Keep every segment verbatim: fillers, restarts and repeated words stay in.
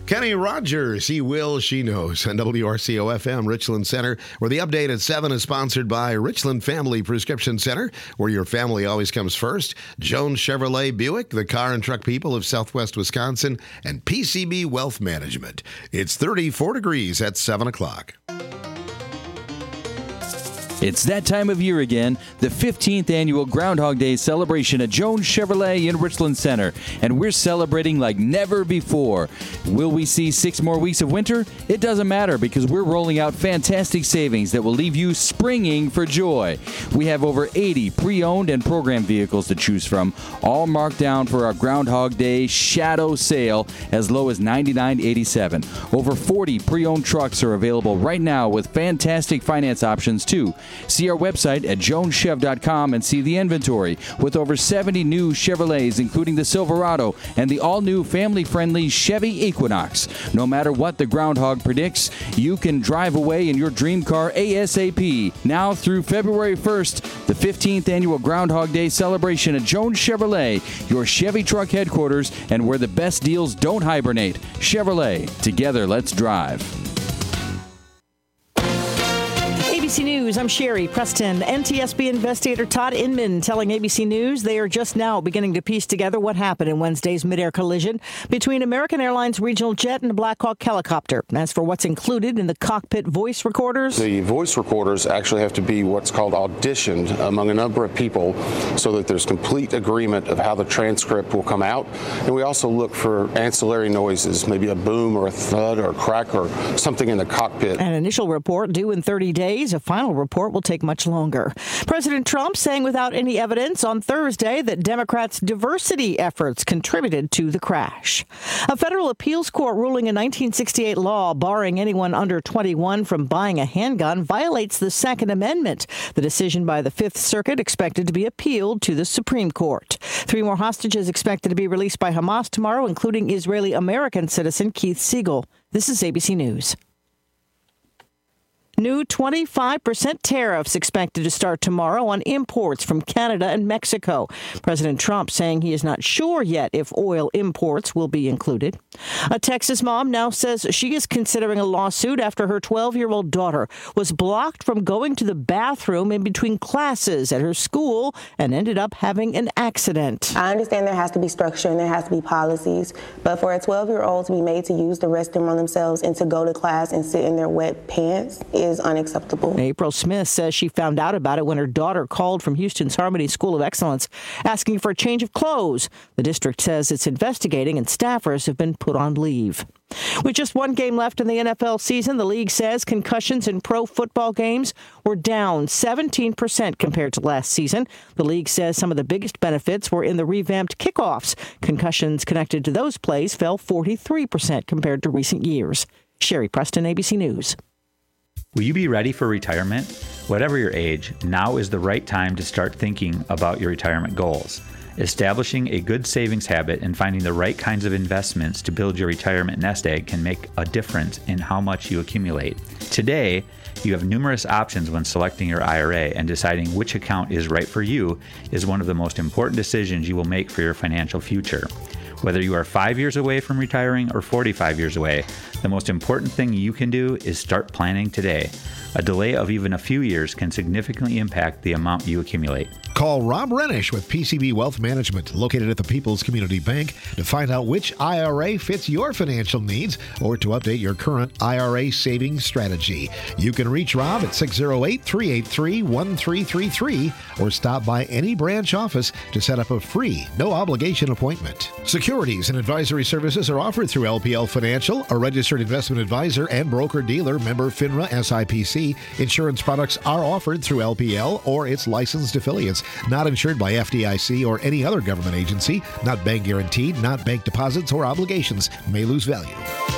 Kenny Rogers, he will, she knows, on W R C O F M Richland Center, where the update at seven is sponsored by Richland Family Prescription Center, where your family always comes first, Jones Chevrolet Buick, the car and truck people of Southwest Wisconsin, and P C B Wealth Management. It's thirty-four degrees at seven o'clock. It's that time of year again, the fifteenth annual Groundhog Day celebration at Jones Chevrolet in Richland Center, and we're celebrating like never before. Will we see six more weeks of winter? It doesn't matter, because we're rolling out fantastic savings that will leave you springing for joy. We have over eighty pre-owned and program vehicles to choose from, all marked down for our Groundhog Day shadow sale as low as ninety-nine eighty-seven. Over forty pre-owned trucks are available right now with fantastic finance options too. See our website at jones chev dot com and see the inventory with over seventy new Chevrolets, including the Silverado and the all-new family-friendly Chevy Equinox. No matter what the groundhog predicts, you can drive away in your dream car ASAP. Now through February first, the fifteenth annual Groundhog Day celebration at Jones Chevrolet, your Chevy truck headquarters, and where the best deals don't hibernate. Chevrolet, together let's drive. A B C News, I'm Sherry Preston. N T S B investigator Todd Inman telling A B C News they are just now beginning to piece together what happened in Wednesday's midair collision between American Airlines regional jet and a Black Hawk helicopter. As for what's included in the cockpit voice recorders, the voice recorders actually have to be what's called auditioned among a number of people so that there's complete agreement of how the transcript will come out. And we also look for ancillary noises, maybe a boom or a thud or a crack or something in the cockpit. An initial report due in thirty days. A final report will take much longer. President Trump saying without any evidence on Thursday that Democrats' diversity efforts contributed to the crash. A federal appeals court ruling a nineteen sixty-eight law barring anyone under twenty-one from buying a handgun violates the Second Amendment. The decision by the Fifth Circuit expected to be appealed to the Supreme Court. Three more hostages expected to be released by Hamas tomorrow, including Israeli-American citizen Keith Siegel. This is A B C News. New twenty-five percent tariffs expected to start tomorrow on imports from Canada and Mexico. President Trump saying he is not sure yet if oil imports will be included. A Texas mom now says she is considering a lawsuit after her twelve-year-old daughter was blocked from going to the bathroom in between classes at her school and ended up having an accident. I understand there has to be structure and there has to be policies, but for a twelve-year-old to be made to use the restroom on themselves and to go to class and sit in their wet pants is unacceptable. April Smith says she found out about it when her daughter called from Houston's Harmony School of Excellence asking for a change of clothes. The district says it's investigating and staffers have been put on leave. With just one game left in the N F L season, the league says concussions in pro football games were down seventeen percent compared to last season. The league says some of the biggest benefits were in the revamped kickoffs. Concussions connected to those plays fell forty-three percent compared to recent years. Sherry Preston, A B C News. Will you be ready for retirement? Whatever your age, now is the right time to start thinking about your retirement goals. Establishing a good savings habit and finding the right kinds of investments to build your retirement nest egg can make a difference in how much you accumulate. Today, you have numerous options when selecting your I R A, and deciding which account is right for you is one of the most important decisions you will make for your financial future. Whether you are five years away from retiring or forty-five years away, the most important thing you can do is start planning today. A delay of even a few years can significantly impact the amount you accumulate. Call Rob Renish with P C B Wealth Management, located at the People's Community Bank, to find out which I R A fits your financial needs or to update your current I R A savings strategy. You can reach Rob at six oh eight, three eight three, one three three three or stop by any branch office to set up a free, no-obligation appointment. Securities and advisory services are offered through L P L Financial, a registered investment advisor and broker-dealer, member FINRA S I P C. Insurance products are offered through L P L or its licensed affiliates. Not insured by F D I C or any other government agency. Not bank guaranteed, not bank deposits or obligations. May lose value.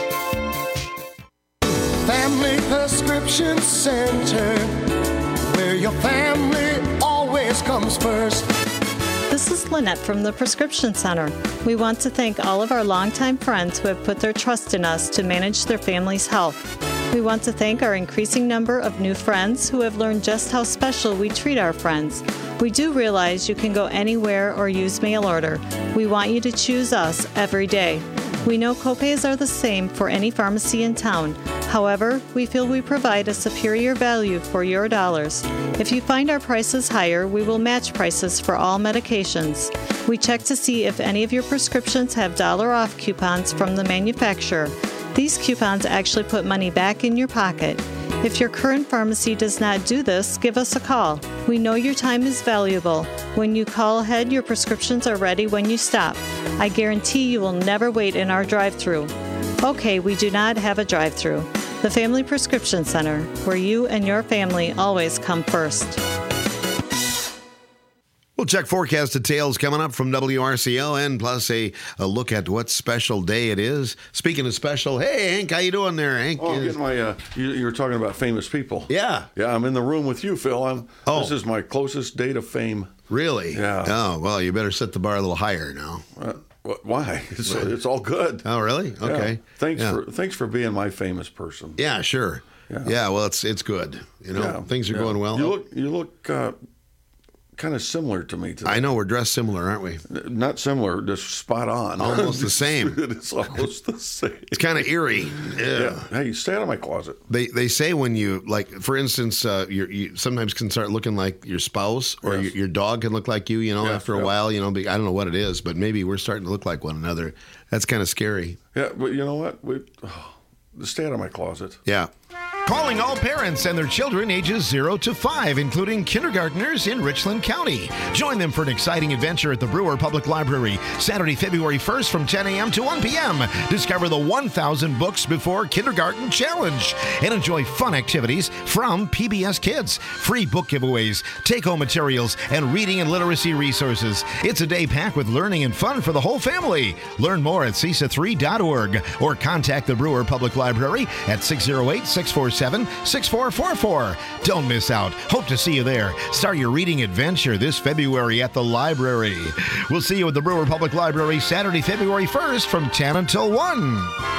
Family Prescription Center, where your family always comes first. This is Lynette from the Prescription Center. We want to thank all of our longtime friends who have put their trust in us to manage their family's health. We want to thank our increasing number of new friends who have learned just how special we treat our friends. We do realize you can go anywhere or use mail order. We want you to choose us every day. We know copays are the same for any pharmacy in town. However, we feel we provide a superior value for your dollars. If you find our prices higher, we will match prices for all medications. We check to see if any of your prescriptions have dollar off coupons from the manufacturer. These coupons actually put money back in your pocket. If your current pharmacy does not do this, give us a call. We know your time is valuable. When you call ahead, your prescriptions are ready when you stop. I guarantee you will never wait in our drive-thru. Okay, we do not have a drive-thru. The Family Prescription Center, where you and your family always come first. We'll check forecast details coming up from W R C O, and plus a, a look at what special day it is. Speaking of special, hey, Hank, how you doing there, Hank? Oh, I'm getting my, uh, you, you were talking about famous people. Yeah. Yeah, I'm in the room with you, Phil. I'm, oh. This is my closest date of fame. Really? Yeah. Oh, well, you better set the bar a little higher now. Uh, why? It's, it's all good. Oh, really? Okay. Yeah. Thanks yeah. for thanks for being my famous person. Yeah, sure. Yeah, yeah well, it's it's good. You know, yeah. things are yeah. going well. You look, you look uh, kind of similar to me today. I know, we're dressed similar, aren't we? Not similar, just spot on. Almost the same. It's almost the same. It's kind of eerie. Yeah. yeah. Hey, stay out of my closet. They they say when you, like, for instance, uh, you're, you sometimes can start looking like your spouse, or yes. your, your dog can look like you, you know, yes, after a yeah. while, you know, I don't know what it is, but maybe we're starting to look like one another. That's kind of scary. Yeah, but you know what? We oh, stay out of my closet. Yeah. Calling all parents and their children ages zero to five, including kindergartners in Richland County. Join them for an exciting adventure at the Brewer Public Library, Saturday, February first from ten a.m. to one p.m. Discover the one thousand Books Before Kindergarten Challenge and enjoy fun activities from P B S Kids, free book giveaways, take-home materials, and reading and literacy resources. It's a day packed with learning and fun for the whole family. Learn more at C I S A three dot org or contact the Brewer Public Library at six oh eight, six four seven, six four four four. Don't miss out. Hope to see you there. Start your reading adventure this February at the library. We'll see you at the Brewer Public Library Saturday, February first from ten until one.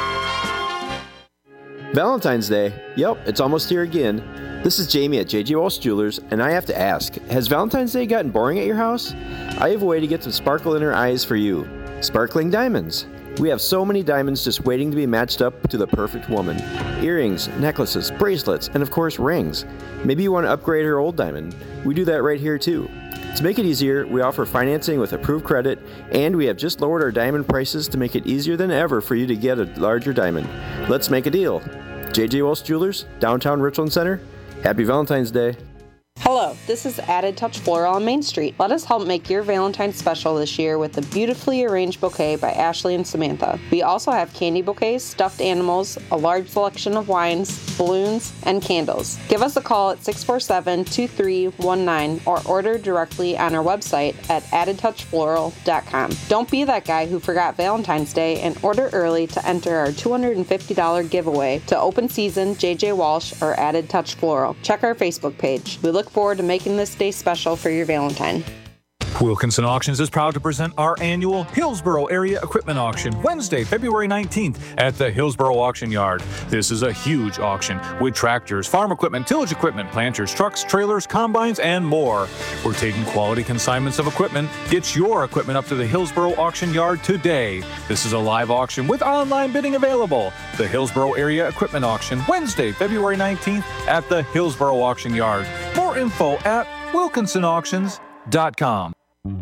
Valentine's Day. Yep, it's almost here again. This is Jamie at J J Walsh Jewelers, and I have to ask, has Valentine's Day gotten boring at your house? I have a way to get some sparkle in her eyes for you. Sparkling diamonds. We have so many diamonds just waiting to be matched up to the perfect woman. Earrings, necklaces, bracelets, and of course rings. Maybe you want to upgrade her old diamond. We do that right here too. To make it easier, we offer financing with approved credit, and we have just lowered our diamond prices to make it easier than ever for you to get a larger diamond. Let's make a deal. J J Walsh Jewelers, downtown Richland Center. Happy Valentine's Day. Hello, this is Added Touch Floral on Main Street. Let us help make your Valentine's special this year with a beautifully arranged bouquet by Ashley and Samantha. We also have candy bouquets, stuffed animals, a large selection of wines, balloons, and candles. Give us a call at six four seven, two three one nine or order directly on our website at added touch floral dot com. Don't be that guy who forgot Valentine's Day and order early to enter our two hundred fifty dollars giveaway to Open Season, J J Walsh, or Added Touch Floral. Check our Facebook page. We look forward to making this day special for your Valentine. Wilkinson Auctions is proud to present our annual Hillsboro Area Equipment Auction, Wednesday, February nineteenth at the Hillsboro Auction Yard. This is a huge auction with tractors, farm equipment, tillage equipment, planters, trucks, trailers, combines, and more. We're taking quality consignments of equipment. Get your equipment up to the Hillsboro Auction Yard today. This is a live auction with online bidding available. The Hillsboro Area Equipment Auction, Wednesday, February nineteenth at the Hillsboro Auction Yard. More info at wilkinson auctions dot com.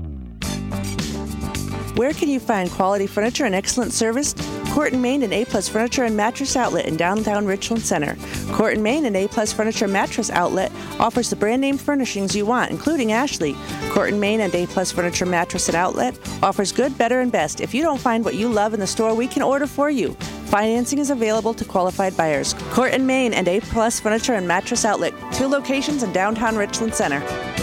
Where can you find quality furniture and excellent service? Court and Main and A-Plus Furniture and Mattress Outlet in downtown Richland Center. Court and Main and A-Plus Furniture and Mattress Outlet offers the brand name furnishings you want, including Ashley. Court and Main and A-Plus Furniture Mattress and Outlet offers good, better, and best. If you don't find what you love in the store, we can order for you. Financing is available to qualified buyers. Court and Main and A-Plus Furniture and Mattress Outlet, two locations in downtown Richland Center.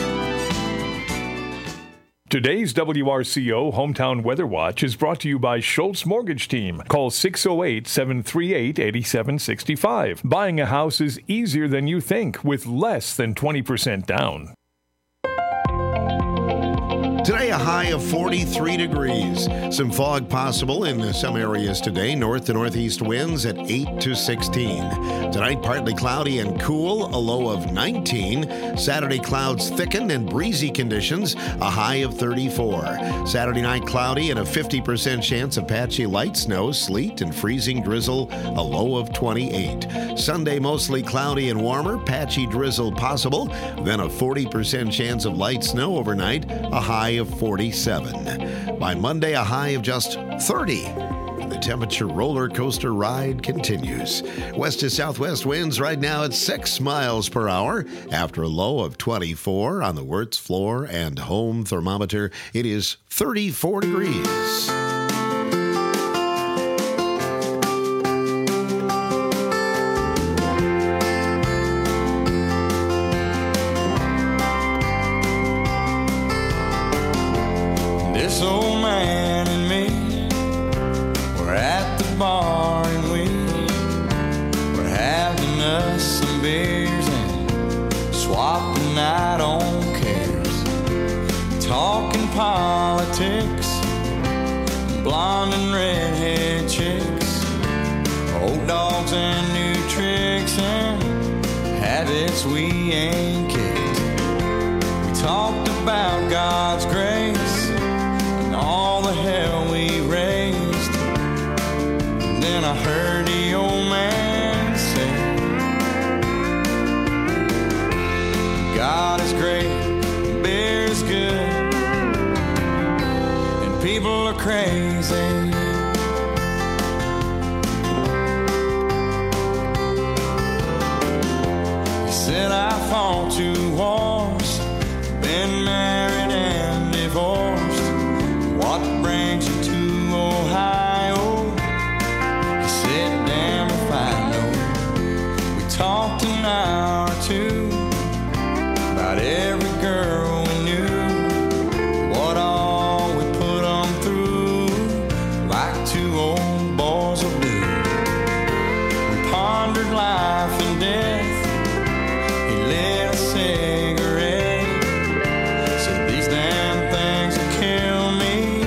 Today's W R C O Hometown Weather Watch is brought to you by Schultz Mortgage Team. Call six oh eight, seven three eight, eight seven six five. Buying a house is easier than you think with less than twenty percent down. Today, a high of forty-three degrees. Some fog possible in some areas today. North to northeast winds at eight to sixteen. Tonight, partly cloudy and cool, a low of nineteen. Saturday, clouds thicken and breezy conditions, a high of thirty-four. Saturday night, cloudy and a fifty percent chance of patchy light snow, sleet, and freezing drizzle, a low of twenty-eight. Sunday, mostly cloudy and warmer, patchy drizzle possible, then a forty percent chance of light snow overnight, a high of forty-seven. By Monday, a high of just thirty. The temperature roller coaster ride continues. West to southwest winds right now at six miles per hour. After a low of twenty-four on the Wirtz floor and home thermometer, it is thirty-four degrees. This old man and me, we're at the bar and we we're having us some beers and swapping out on cares, talking politics, blonde and redhead chicks, old dogs and new tricks and habits we ain't kicked. We talked about God's grace, all the hell we raised. And then I heard the old man say, God is great, beer is good, and people are crazy. He said I fought two wars, been married and divorced. What brings you to Ohio? He said, damn if I know. We talked an hour or two about every girl we knew, what all we put them through, like two old boys will do. We pondered life and death. He lit a cigarette, said these damn things will kill me.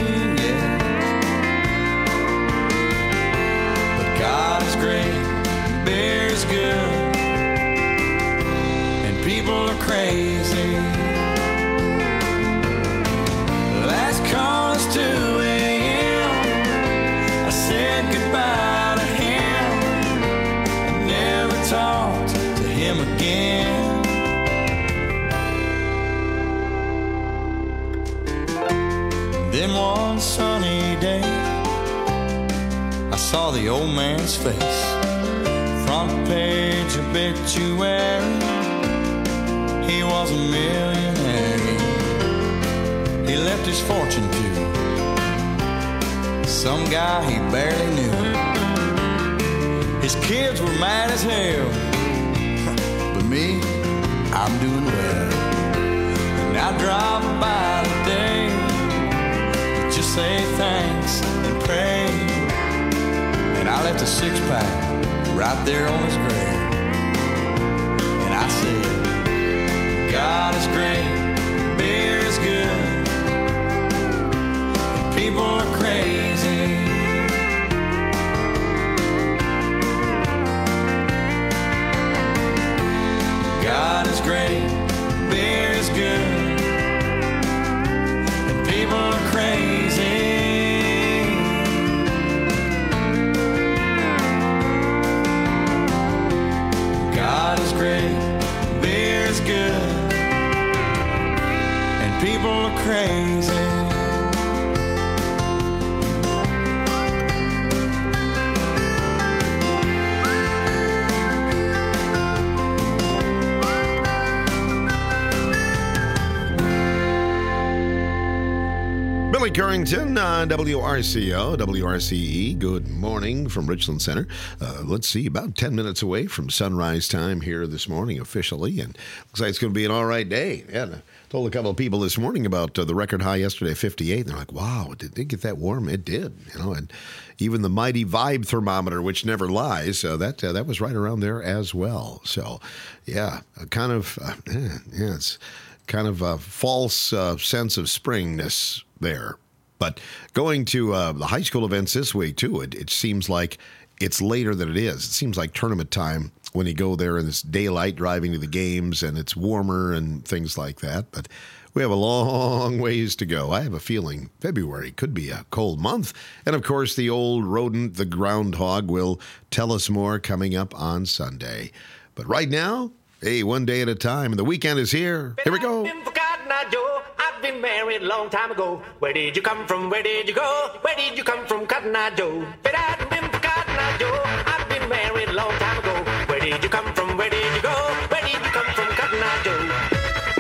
Good, and people are crazy. Last call is two a.m. I said goodbye to him. I never talked to him again. Then one sunny day, I saw the old man's face. Front page obituary, he was a millionaire. He left his fortune to some guy he barely knew. His kids were mad as hell, but me, I'm doing well. And I drive by today to just say thanks and pray. And I left a six-pack right there on his grave. And I said, God is great, beer is good, and people are crazy. God is great, beer is good, and people are crazy. God is great, beer is good, and people are crazy. Billy Currington on W R C O, W R C E. Good morning from Richland Center. Uh, let's see, about ten minutes away from sunrise time here this morning officially, and looks like it's going to be an all right day. Yeah, I told a couple of people this morning about uh, the record high yesterday, fifty-eight. And they're like, wow, did it get that warm? It did, you know, and even the mighty Vibe thermometer, which never lies, uh, that uh, that was right around there as well. So, yeah, kind of, uh, yeah, it's kind of a false uh, sense of springness there. But going to uh, the high school events this week, too, it, it seems like it's later than it is. It seems like tournament time when you go there and it's daylight driving to the games and it's warmer and things like that. But we have a long ways to go. I have a feeling February could be a cold month. And, of course, the old rodent, the groundhog, will tell us more coming up on Sunday. But right now, hey, one day at a time, and the weekend is here. Here we go. I've been married a long time ago. Where did you come from? Where did you go? Where did you come from, Cotton Eye Joe? But I've been for Cotton Eye Joe. I've been married a long time ago. Where did you come from? Where did you go? Where did you come from, Cotton Eye Joe?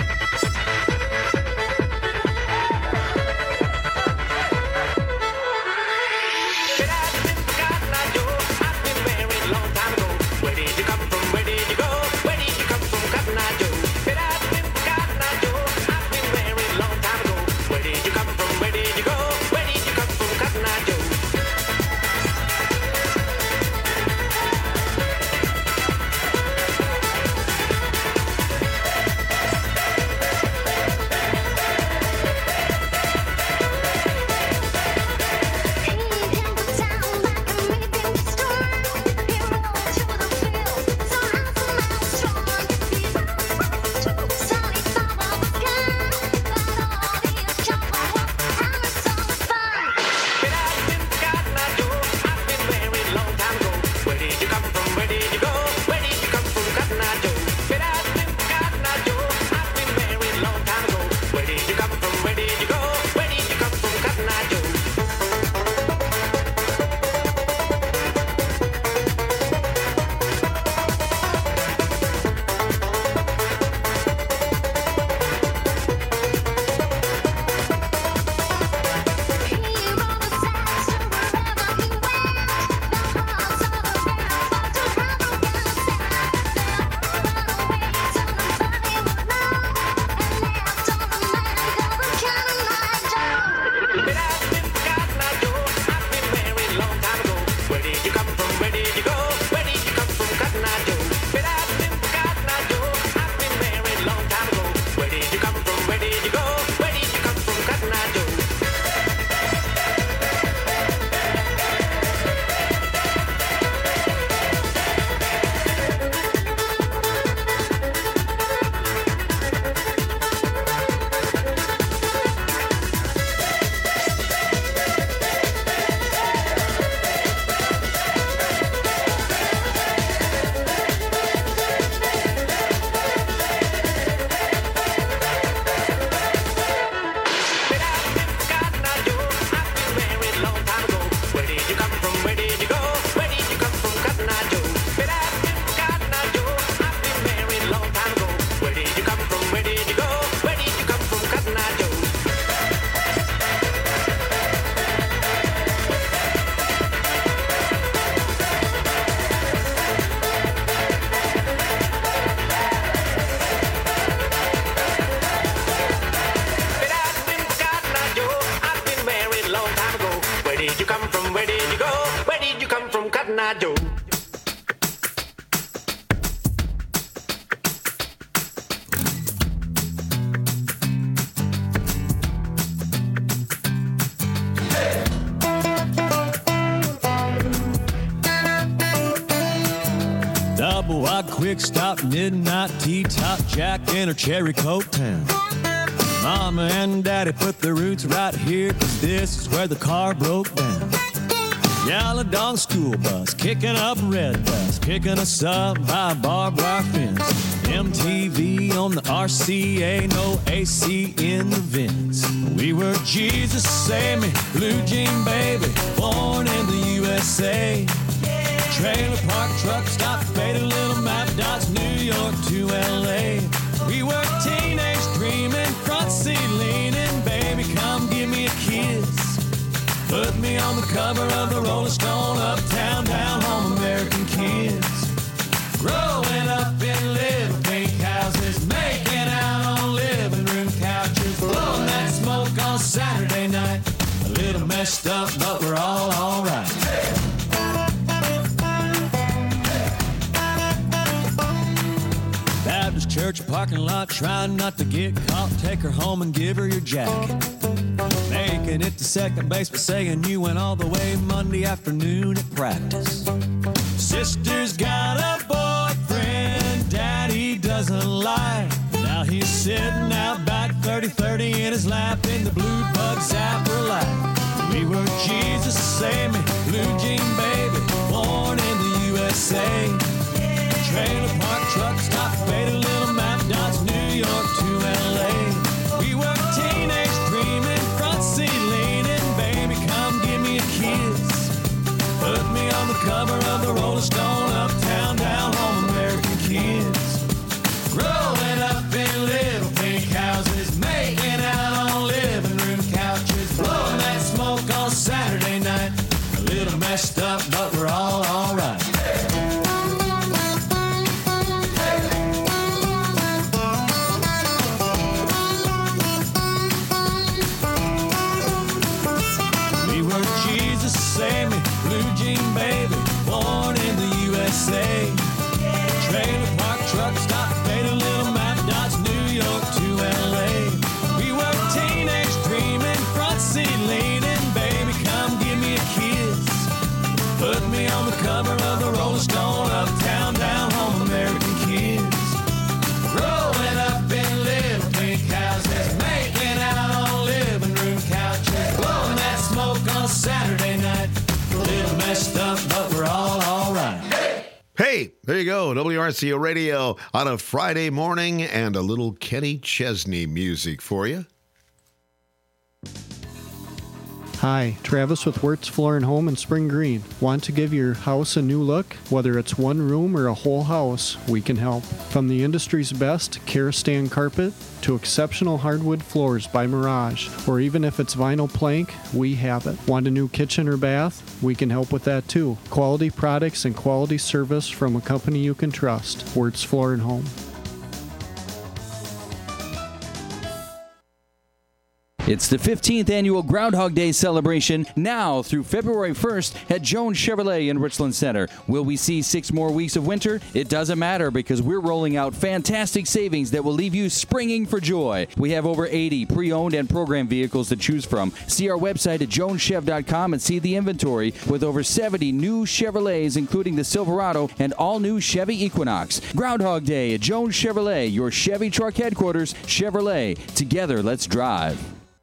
Quick stop, midnight tea top, Jack in her cherry coke town. Mama and Daddy put their roots right here, 'cause this is where the car broke down. Yellow dog school bus, kicking up red dust, picking us up by a barbed wire fence. M T V on the R C A, no A C in the vents. We were Jesus Save Me, Blue Jean Baby, born in the U S A. Trailer park, truck stop, faded little map dots, New York to L A. We were teenage dreaming, front seat leaning, baby, come give me a kiss. Put me on the cover of the Rolling Stone, uptown, down home, American kids. Growing up in living pink houses, making out on living room couches, blowing that smoke on Saturday night. A little messed up, but we're all alright. Baptist Church parking lot, trying not to get caught. Take her home and give her your jacket. Making it to second base, but saying you went all the way Monday afternoon at practice. Sister's got a boyfriend, daddy doesn't lie. Now he's sitting out back thirty thirty in his lap in the blue bug zapper light. We were Jesus, save me, blue jean baby, born in the U S A. Trailer park truck stop, faded little map dots, New York to L A. We were teenage dreaming, front seat leaning, baby come give me a kiss. Put me on the cover of the Rolling Stone, uptown, down home, American kids. Growing up in little pink houses, making out on living room couches, blowing that smoke on Saturday night. A little messed up, but we're all alright. We were Jesus, save me, blue jean baby, born in the U S A. Trailer park truck stop, faded little map dots, New York to L A. We were teenage dreaming, front seat leaning, baby come give me a kiss. Put me on the cover of the Rolling Stone, uptown, down home, American kids. Growing up in little pink houses, making out on living room couches, blowing that smoke on Saturday night. A little messed up, but we're all alright. Hey, there you go. W R C O Radio on a Friday morning and a little Kenny Chesney music for you. Hi, Travis with Wirtz Floor and Home in Spring Green. Want to give your house a new look? Whether it's one room or a whole house, we can help. From the industry's best Karastan carpet to exceptional hardwood floors by Mirage, or even if it's vinyl plank, we have it. Want a new kitchen or bath? We can help with that too. Quality products and quality service from a company you can trust. Wirtz Floor and Home. It's the fifteenth annual Groundhog Day celebration now through February first at Jones Chevrolet in Richland Center. Will we see six more weeks of winter? It doesn't matter because we're rolling out fantastic savings that will leave you springing for joy. We have over eighty pre-owned and program vehicles to choose from. See our website at jones chev dot com and see the inventory with over seventy new Chevrolets, including the Silverado and all-new Chevy Equinox. Groundhog Day at Jones Chevrolet, your Chevy truck headquarters. Chevrolet. Together, let's drive.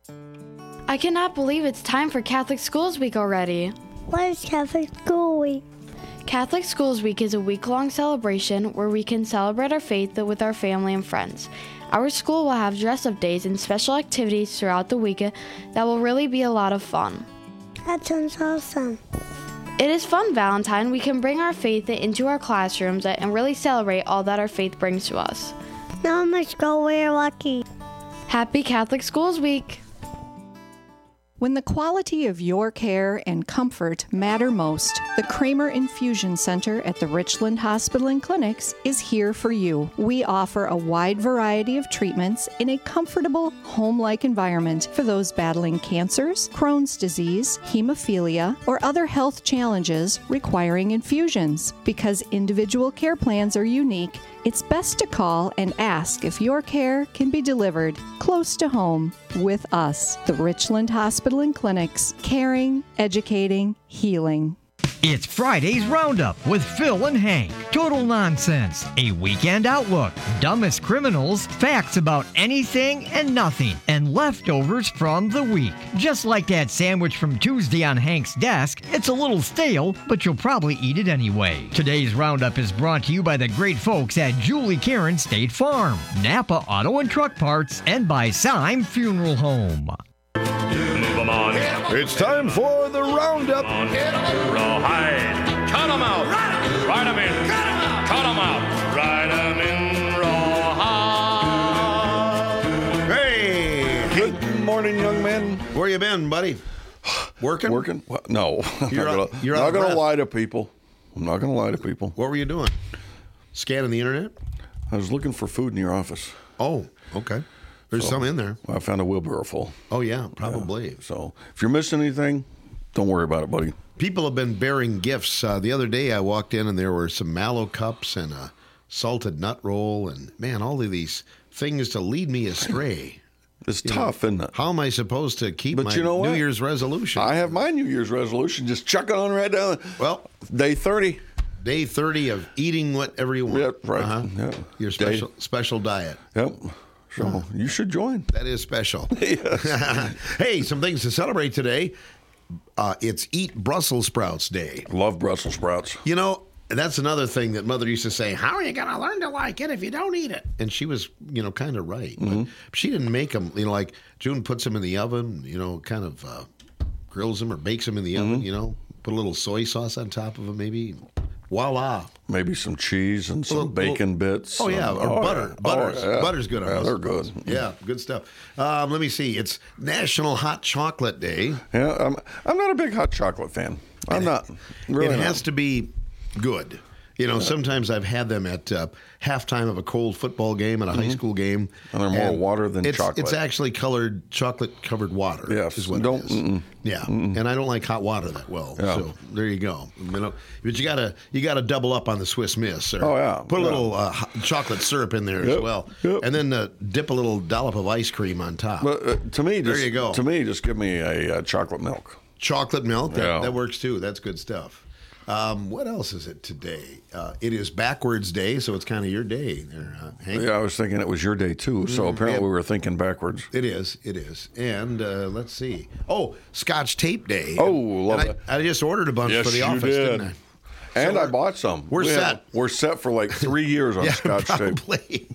I cannot believe it's time for Catholic Schools Week already. What is Catholic School Week? Catholic Schools Week is a week-long celebration where we can celebrate our faith with our family and friends. Our school will have dress-up days and special activities throughout the week that will really be a lot of fun. That sounds awesome. It is fun, Valentine. We can bring our faith into our classrooms and really celebrate all that our faith brings to us. Now I must go. We're lucky. Happy Catholic Schools Week! When the quality of your care and comfort matter most, the Kramer Infusion Center at the Richland Hospital and Clinics is here for you. We offer a wide variety of treatments in a comfortable, home-like environment for those battling cancers, Crohn's disease, hemophilia, or other health challenges requiring infusions. Because individual care plans are unique, it's best to call and ask if your care can be delivered close to home with us, the Richland Hospital and Clinics, caring, educating, healing. It's Friday's Roundup with Phil and Hank. Total nonsense, a weekend outlook, dumbest criminals, facts about anything and nothing, and leftovers from the week. Just like that sandwich from Tuesday on Hank's desk, it's a little stale, but you'll probably eat it anyway. Today's Roundup is brought to you by the great folks at Julie Karen State Farm, Napa Auto and Truck Parts, and by Syme Funeral Home. It's time for the Roundup. Rawhide. Cut them out. Ride them in. Cut them out. Ride them in rawhide. Hey. Good morning, young man. Where you been, buddy? Working? Working? What? No. You're I'm out- not you're gonna, out of not gonna breath. lie to people. I'm not gonna lie to people. What were you doing? Scanning the internet? I was looking for food in your office. Oh, okay. There's So, some in there. I found a wheelbarrow full. Oh, yeah, probably. Yeah. So if you're missing anything, don't worry about it, buddy. People have been bearing gifts. Uh, the other day I walked in and there were some Mallow cups and a salted nut roll, and man, all of these things to lead me astray. It's You tough, know, isn't it? How am I supposed to keep But my you know New what? Year's resolution? I have my New Year's resolution. Just chuck it on right down. Well, day thirty. Day thirty of eating whatever you want. Yep, right. Uh-huh. Yeah. Your Day- special special diet. Yep. So you should join. That is special. Hey, some things to celebrate today. Uh, it's Eat Brussels Sprouts Day. Love Brussels sprouts. You know, that's another thing that Mother used to say, how are you going to learn to like it if you don't eat it? And she was, you know, kind of right. Mm-hmm. But she didn't make them, you know, like June puts them in the oven, you know, kind of uh, grills them or bakes them in the oven, you know, put a little soy sauce on top of them maybe. Voila. Maybe some cheese and some Little- bacon little- bits. Oh, yeah, and- or butter. yeah. Butter's, Oh, yeah. butter's good on Yeah, those. they're good. Yeah, good stuff. Um, let me see. It's National Hot Chocolate Day. Yeah, I'm, I'm not a big hot chocolate fan. I'm not. Really it not. has to be good. You know, sometimes I've had them at uh, halftime of a cold football game and a high Mhm. school game. And they're more water than it's, chocolate. It's actually colored, chocolate-covered water. Yes. is what Don't- it is. mm-mm. Yeah, Mm-mm. and I don't like hot water that well. Yeah. So there you go. You know, but you gotta you gotta double up on the Swiss Miss. Or Oh, yeah. Put a Yeah. little uh, hot chocolate syrup in there as Yep. well, Yep. and then uh, dip a little dollop of ice cream on top. But uh, to me, There just, you go. To me, just give me a uh, chocolate milk. Chocolate milk, that, Yeah. that works too. That's good stuff. Um, what else is it today? Uh, it is backwards day, so it's kind of your day there, uh, Hank. Yeah, I was thinking it was your day too. So Mhm. apparently Yeah. we were thinking backwards. It is. It is. And uh, let's see. Oh, Scotch tape day. Oh, love and it. I, I just ordered a bunch Yes, for the you office, did. didn't I? And So I we're- bought some. we're We set. have- we're set for like three years on Yeah, Scotch tape. probably.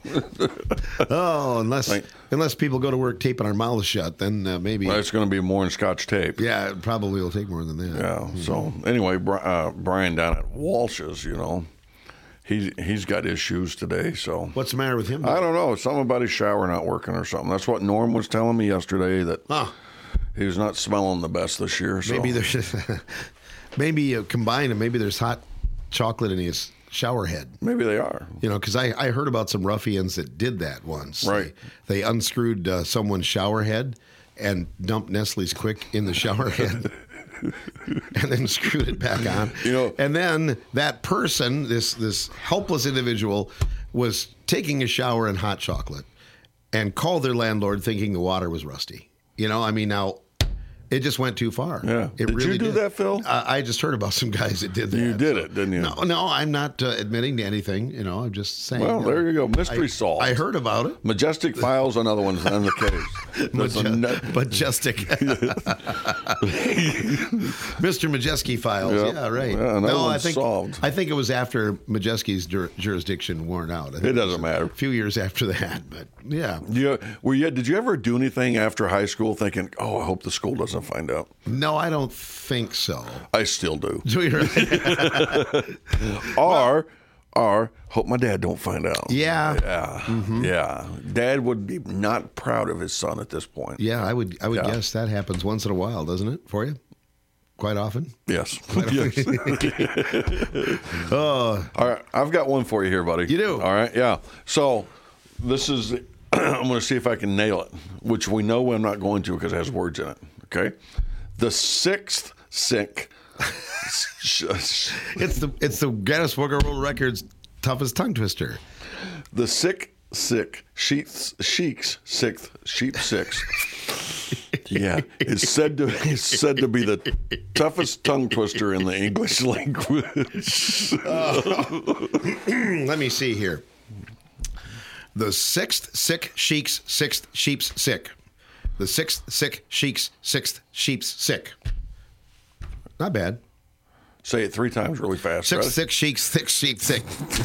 Oh, unless Like- unless people go to work taping our mouths shut, then uh, maybe. Well, it's going to be more than Scotch tape. Yeah, it probably will take more than that. Yeah. So anyway, Bri- uh, Brian down at Walsh's, you know, he he's got issues today. So What's the matter with him? I don't know. Something about his shower not working or something. That's what Norm was telling me yesterday, that Huh. he was not smelling the best this year. So. Maybe there's maybe uh, combined, and maybe there's hot chocolate in his shower head. Maybe they are. You know, because I, I heard about some ruffians that did that once. Right. They, they unscrewed uh, someone's shower head and dumped Nestle's Quick in the shower head. And then screwed it back on. You know, and then that person, this this helpless individual, was taking a shower in hot chocolate and called their landlord thinking the water was rusty. You know, I mean, now it just went too far. Yeah. It Did really you do did. that, Phil? I, I just heard about some guys that did that. You did it, didn't you? No, no, I'm not uh, admitting to anything. You know, I'm just saying. Well, uh, there you go. Mystery I, solved. I heard about it. Majestic Files, another one's on the case. That's a Maje- nut- Majestic. Mister Majeski Files. Yeah. Yeah, right. Yeah, another no, I one's think solved. I think it was after Majeski's jur- jurisdiction worn out. I think It doesn't was matter. A few years after that, but yeah. You, were you, did you ever do anything after high school thinking, oh, I hope the school doesn't find out? No, I don't think so. I still do. Do you really? or, or hope my dad don't find out. Yeah. Yeah. Yeah. Dad would be not proud of his son at this point. Yeah, I would. I would Yeah. guess that happens once in a while, doesn't it, for you? Quite often. Yes. Quite Yes. often. Oh, All right, I've got one for you here, buddy. You do? All right, yeah. So this is, I'm going to see if I can nail it, which we know I'm not going to because it has words in it. Okay, the sixth sick. it's the it's the Guinness Book of World Records toughest tongue twister. The sick sick sheep's sheik's sixth sheep six. Yeah, it's said to it's said to be the toughest tongue twister in the English language. Uh, let me see here. The sixth sick sheik's sixth sheep's sick. The sixth sick sheik's sixth sheep's sick. Not bad. Say it three times really fast. Six Ready? sick sheik's six sheep sick.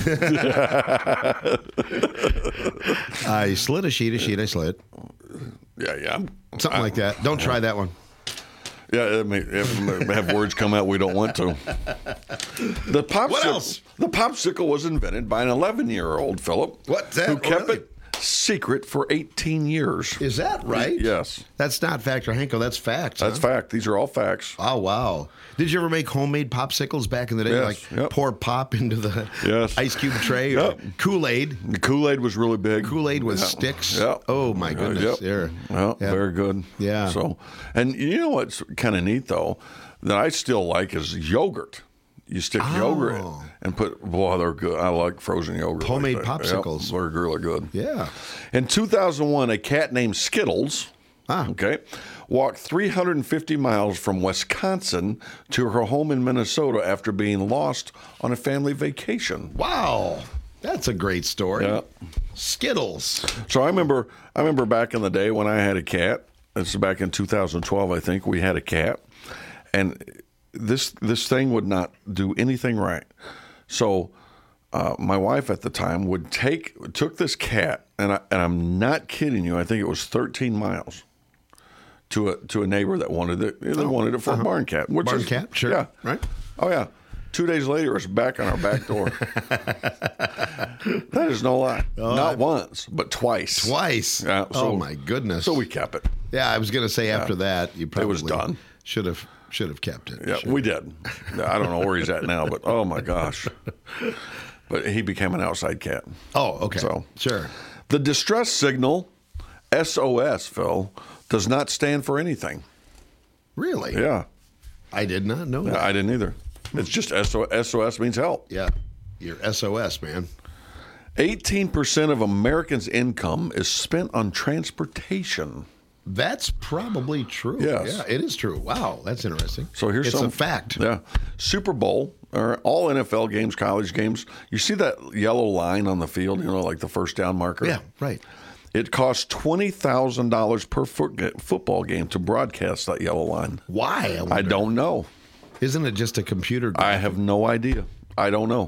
I slid a sheet, a sheet, I slid. Yeah, yeah. Something like that. Don't try that one. Yeah, it may, it may have words come out we don't want to. The popsicle, What else? The popsicle was invented by an eleven-year-old Philip. What's that? Who Oh, kept really? it secret for eighteen years. Is that right? Yes. That's not fact or Hanko, that's fact. That's huh? fact. These are all facts. Oh, wow. Did you ever make homemade popsicles back in the day? Yes, Like yep. pour pop into the Yes. ice cube tray? Yep. Or Kool-Aid. The Kool-Aid was really big. Kool-Aid with Yeah. sticks? Yeah. Oh, my Uh, goodness. yep. There. Well, Yeah. very good. Yeah. So, and you know what's kind of neat though, that I still like is yogurt. you stick Oh. yogurt in and put, boy, they're good. I like frozen yogurt. Homemade like that. popsicles. Yep, they're really good. Yeah. In two thousand one, a cat named Skittles, ah. okay, walked three hundred fifty miles from Wisconsin to her home in Minnesota after being lost on a family vacation. Wow. That's a great story. Yeah. Skittles. So I remember I remember back in the day when I had a cat. This is back in two thousand twelve, I think. We had a cat. And this this thing would not do anything right. So uh, my wife at the time would take took this cat, and, I, and I'm not kidding you, I think it was thirteen miles to a to a neighbor that wanted it. They Oh, wanted it for uh-huh. a barn cat. Which Barn is, cat, sure. Yeah. Right. Oh, yeah. Two days later, it's back on our back door. That is no lie. Oh, Not I- once, but twice. Twice. Yeah, so- oh my goodness. So we kept it. Yeah, I was going to say Yeah. after that, you probably It was done. Should have should have kept it. Yeah, Should we did. I don't know where he's at now, but oh my gosh. But he became an outside cat. Oh, okay. So sure. The distress signal, S O S, Phil, does not stand for anything. Really? Yeah. I did not know Yeah, that. I didn't either. It's just S O S. S O S means help. Yeah. You're S O S, man. eighteen percent of Americans' income is spent on transportation. That's probably true. Yes. Yeah, it is true. Wow, that's interesting. So here's it's some a fact. Yeah. Super Bowl, or all N F L games, college games. You see that yellow line on the field, you know, like the first down marker? Yeah, right. It costs twenty thousand dollars per foot, football game to broadcast that yellow line. Why? I, I don't know. Isn't it just a computer? I have no idea. I don't know.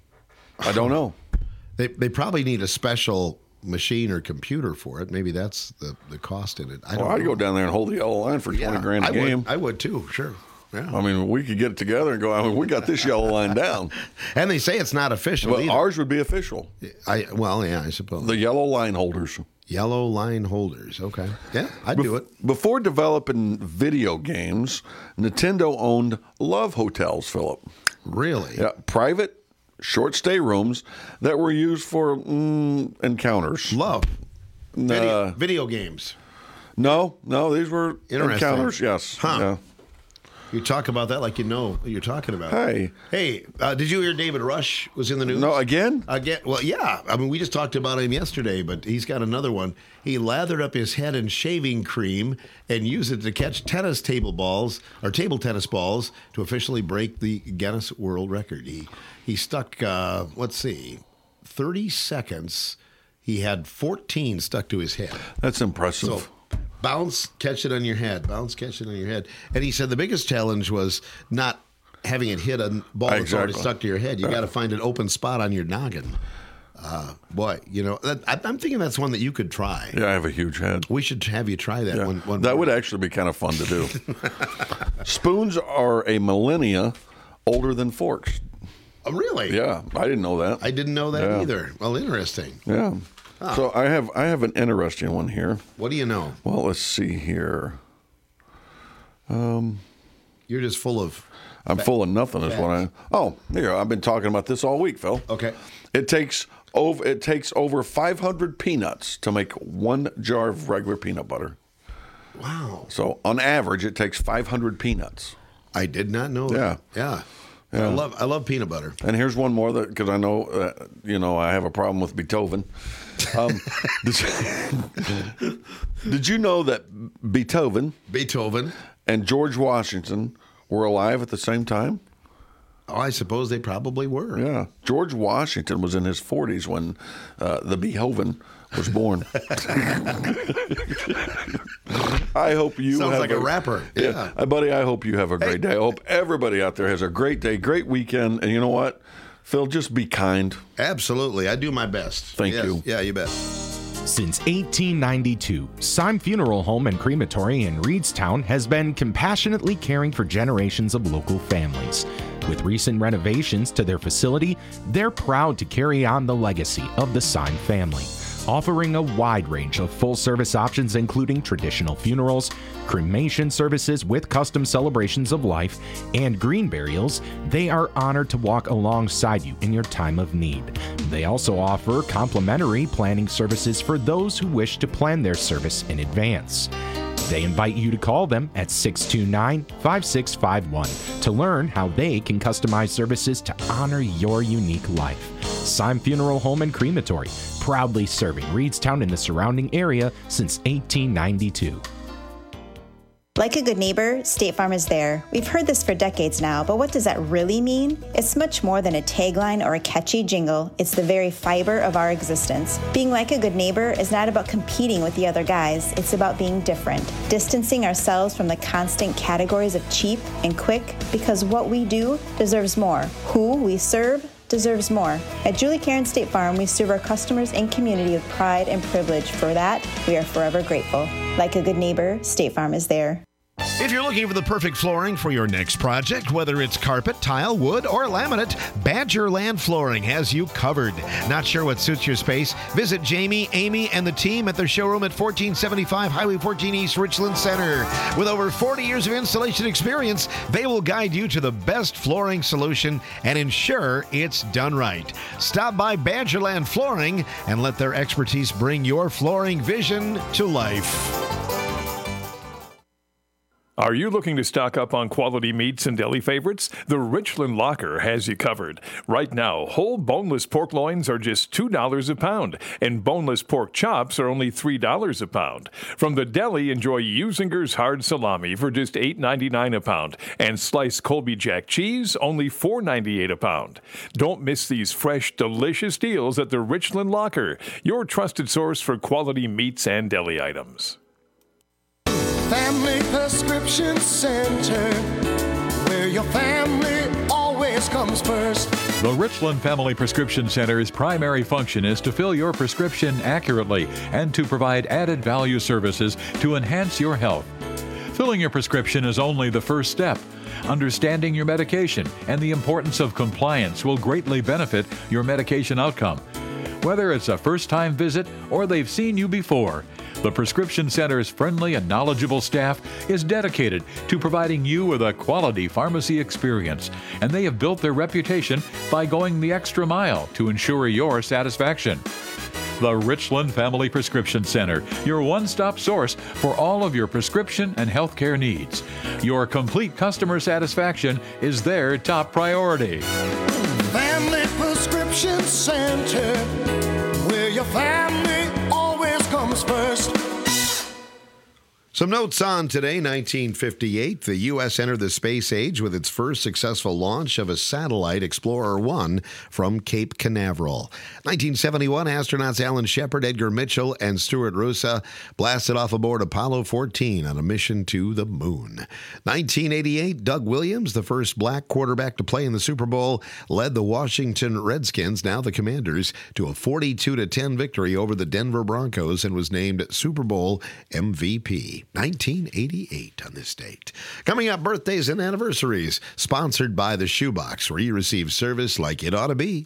I don't know. They they probably need a special machine or computer for it. Maybe that's the, the cost in it. I don't Well, I'd know. go down there and hold the yellow line for twenty Yeah, grand a I game. Would, I would too, sure. Yeah. I mean, we could get it together and go, I mean, we got this yellow line down. And they say it's not official But either. ours would be official. I Well, yeah, I suppose. The yellow line holders. Yellow line holders. Okay. Yeah, I'd do it. Before developing video games, Nintendo owned love hotels, Philip. Really? Yeah, private, short stay rooms that were used for mm, encounters. Love. N- Video, uh, video games. no, no, these were Interesting. encounters. Yes. Huh. Yeah. You talk about that like you know what you're talking about. Hey. Hey, uh, did you hear David Rush was in the news? No, again? Again? Well, yeah. I mean, we just talked about him yesterday, but he's got another one. He lathered up his head in shaving cream and used it to catch tennis table balls, or table tennis balls, to officially break the Guinness World Record. He, he stuck, uh, let's see, thirty seconds. He had fourteen stuck to his head. That's impressive. So, bounce, catch it on your head. Bounce, catch it on your head. And he said the biggest challenge was not having it hit a ball that's already Exactly. stuck to your head. You got to find an open spot on your noggin. Uh, boy, you know, that, I, I'm thinking that's one that you could try. Yeah, I have a huge head. We should have you try that Yeah. one. one That would actually be kind of fun to do. Spoons are a millennia older than forks. Oh, really? Yeah, I didn't know that. I didn't know that Yeah. either. Well, interesting. Yeah. Huh. So I have I have an interesting one here. What do you know? Well, let's see here. Um, You're just full of. I'm fa- full of nothing. Is what I. facts. Oh, here I've been talking about this all week, Phil. Okay. It takes over. It takes over five hundred peanuts to make one jar of regular peanut butter. Wow. So on average, it takes five hundred peanuts. I did not know Yeah. that. Yeah. Yeah. I love I love peanut butter. And here's one more that because I know uh, you know I have a problem with Beethoven. Um, did, you, did you know that Beethoven, Beethoven, and George Washington were alive at the same time? Oh, I suppose they probably were. Yeah, George Washington was in his forties when uh, the Beethoven was born. I hope you Sounds have like a rapper. Yeah. Uh, buddy, I hope you have a great day. I hope everybody out there has a great day, great weekend. And you know what, Phil, just be kind. Absolutely. I do my best. Thank Yes. you. Yeah, you bet. Since eighteen ninety-two, Syme Funeral Home and Crematory in Reedstown has been compassionately caring for generations of local families. With recent renovations to their facility, they're proud to carry on the legacy of the Syme family, offering a wide range of full-service options including traditional funerals, cremation services with custom celebrations of life, and green burials. They are honored to walk alongside you in your time of need. They also offer complimentary planning services for those who wish to plan their service in advance. They invite you to call them at six two nine, five six five one to learn how they can customize services to honor your unique life. Syme Funeral Home and Crematory, proudly serving Reedstown and the surrounding area since eighteen ninety-two. Like a good neighbor, State Farm is there. We've heard this for decades now, but what does that really mean? It's much more than a tagline or a catchy jingle. It's the very fiber of our existence. Being like a good neighbor is not about competing with the other guys. It's about being different, distancing ourselves from the constant categories of cheap and quick, because what we do deserves more. Who we serve deserves more. At Julie Karen State Farm, we serve our customers and community with pride and privilege. For that, we are forever grateful. Like a good neighbor, State Farm is there. If you're looking for the perfect flooring for your next project, whether it's carpet, tile, wood, or laminate, Badgerland Flooring has you covered. Not sure what suits your space? Visit Jamie, Amy, and the team at their showroom at fourteen seventy-five Highway fourteen East, Richland Center. With over forty years of installation experience, they will guide you to the best flooring solution and ensure it's done right. Stop by Badgerland Flooring and let their expertise bring your flooring vision to life. Are you looking to stock up on quality meats and deli favorites? The Richland Locker has you covered. Right now, whole boneless pork loins are just two dollars a pound, and boneless pork chops are only three dollars a pound. From the deli, enjoy Usinger's hard salami for just eight ninety-nine a pound, and sliced Colby Jack cheese only four ninety-eight a pound. Don't miss these fresh, delicious deals at the Richland Locker, your trusted source for quality meats and deli items. Family Prescription Center, where your family always comes first. The Richland Family Prescription Center's primary function is to fill your prescription accurately and to provide added value services to enhance your health. Filling your prescription is only the first step. Understanding your medication and the importance of compliance will greatly benefit your medication outcome. Whether it's a first-time visit or they've seen you before, the Prescription Center's friendly and knowledgeable staff is dedicated to providing you with a quality pharmacy experience, and they have built their reputation by going the extra mile to ensure your satisfaction. The Richland Family Prescription Center, your one-stop source for all of your prescription and healthcare needs. Your complete customer satisfaction is their top priority. Family Prescription Center, where your family always comes first. Some notes on today, nineteen fifty-eight. The U S entered the space age with its first successful launch of a satellite, Explorer one, from Cape Canaveral. nineteen seventy-one, astronauts Alan Shepard, Edgar Mitchell, and Stuart Roosa blasted off aboard Apollo fourteen on a mission to the moon. nineteen eighty-eight, Doug Williams, the first black quarterback to play in the Super Bowl, led the Washington Redskins, now the Commanders, to a forty-two to ten victory over the Denver Broncos and was named Super Bowl M V P. nineteen eighty-eight on this date. Coming up, birthdays and anniversaries, sponsored by the Shoebox, where you receive service like it ought to be.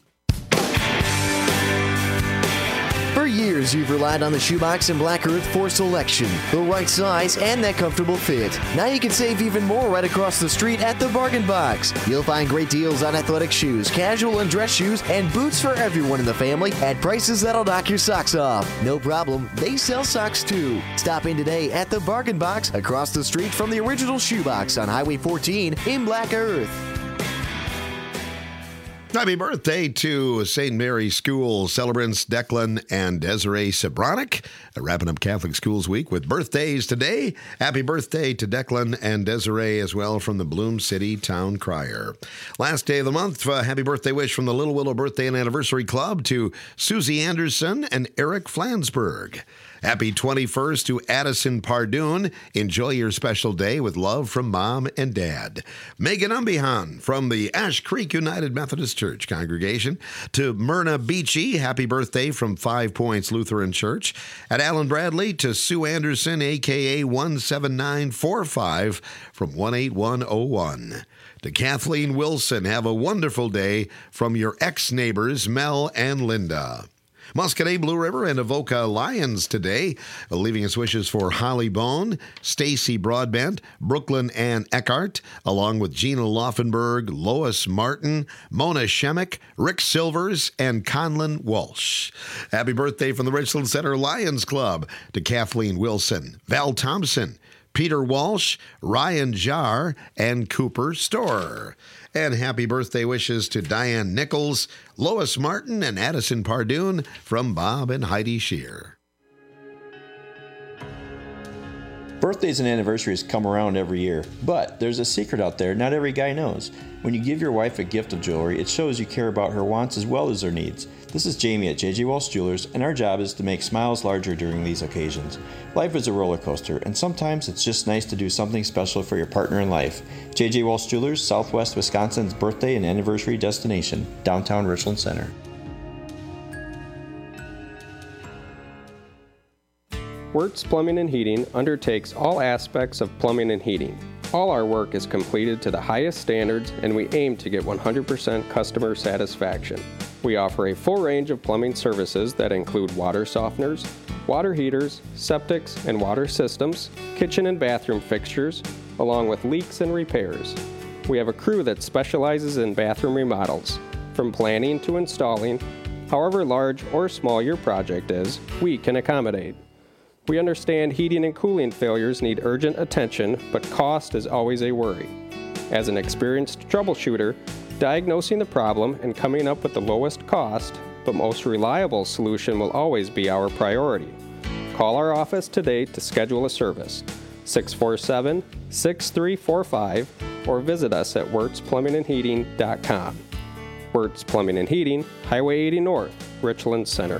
For years, you've relied on the Shoebox and Black Earth for selection, the right size, and that comfortable fit. Now you can save even more right across the street at the Bargain Box. You'll find great deals on athletic shoes, casual and dress shoes, and boots for everyone in the family at prices that'll knock your socks off. No problem, they sell socks too. Stop in today at the Bargain Box across the street from the original Shoebox on Highway fourteen in Black Earth. Happy birthday to Saint Mary's School celebrants Declan and Desiree Sabronic. Wrapping up Catholic Schools Week with birthdays today. Happy birthday to Declan and Desiree as well from the Bloom City Town Crier. Last day of the month, uh, happy birthday wish from the Little Willow Birthday and Anniversary Club to Susie Anderson and Eric Flansburgh. Happy twenty-first to Addison Pardoon. Enjoy your special day with love from Mom and Dad. Megan Umbihan from the Ash Creek United Methodist Church congregation. To Myrna Beachy, happy birthday from Five Points Lutheran Church. At Alan Bradley, to Sue Anderson, a k a one seven nine four five from one eight one oh one. To Kathleen Wilson, have a wonderful day from your ex-neighbors Mel and Linda. Muscadet, Blue River, and Avoca Lions today, leaving us wishes for Holly Bone, Stacy Broadbent, Brooklyn Ann Eckhart, along with Gina Laufenberg, Lois Martin, Mona Shemick, Rick Silvers, and Conlon Walsh. Happy birthday from the Richland Center Lions Club to Kathleen Wilson, Val Thompson, Peter Walsh, Ryan Jar, and Cooper Storer. And happy birthday wishes to Diane Nichols, Lois Martin, and Addison Pardoon from Bob and Heidi Shear. Birthdays and anniversaries come around every year, but there's a secret out there not every guy knows. When you give your wife a gift of jewelry, it shows you care about her wants as well as her needs. This is Jamie at J J Walsh Jewelers, and our job is to make smiles larger during these occasions. Life is a roller coaster, and sometimes it's just nice to do something special for your partner in life. J J Walsh Jewelers, Southwest Wisconsin's birthday and anniversary destination, downtown Richland Center. Wirtz Plumbing and Heating undertakes all aspects of plumbing and heating. All our work is completed to the highest standards, and we aim to get one hundred percent customer satisfaction. We offer a full range of plumbing services that include water softeners, water heaters, septics and water systems, kitchen and bathroom fixtures, along with leaks and repairs. We have a crew that specializes in bathroom remodels. From planning to installing, however large or small your project is, we can accommodate. We understand heating and cooling failures need urgent attention, but cost is always a worry. As an experienced troubleshooter, diagnosing the problem and coming up with the lowest cost, but most reliable solution will always be our priority. Call our office today to schedule a service, six four seven, six three four five, or visit us at wirtz plumbing and heating dot com. Wirtz Plumbing and Heating, Highway eighty North, Richland Center.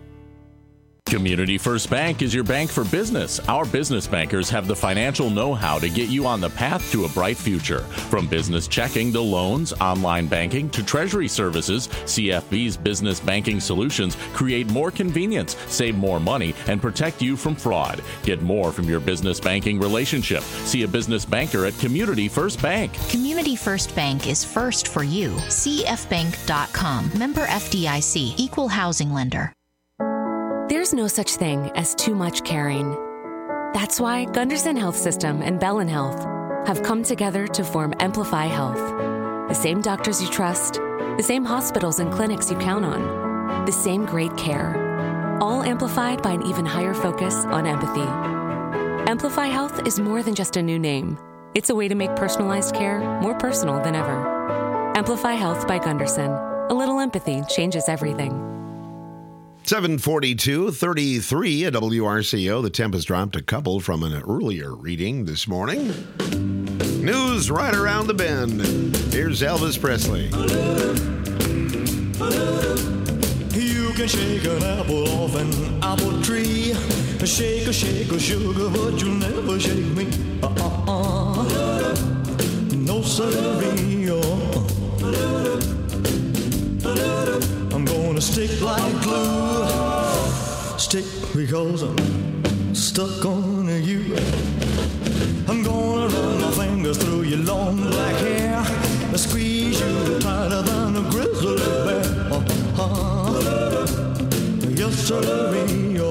Community First Bank is your bank for business. Our business bankers have the financial know-how to get you on the path to a bright future. From business checking to loans, online banking to treasury services, C F B's business banking solutions create more convenience, save more money, and protect you from fraud. Get more from your business banking relationship. See a business banker at Community First Bank. Community First Bank is first for you. C F bank dot com. Member F D I C. Equal housing lender. There's no such thing as too much caring. That's why Gunderson Health System and Bellin Health have come together to form Amplify Health. The same doctors you trust, the same hospitals and clinics you count on, the same great care, all amplified by an even higher focus on empathy. Amplify Health is more than just a new name. It's a way to make personalized care more personal than ever. Amplify Health by Gunderson. A little empathy changes everything. seven forty-two, thirty-three at W R C O. The temp has dropped a couple from an earlier reading this morning. News right around the bend. Here's Elvis Presley. You can shake an apple off an apple tree. Shake a shake a sugar, but you'll never shake me. Uh-uh-uh. No siree. I'm gonna stick like glue. Stick because I'm stuck on you. I'm gonna run my fingers through your long black hair. Squeeze you tighter than a grizzly bear. Uh-huh. Yes, sir.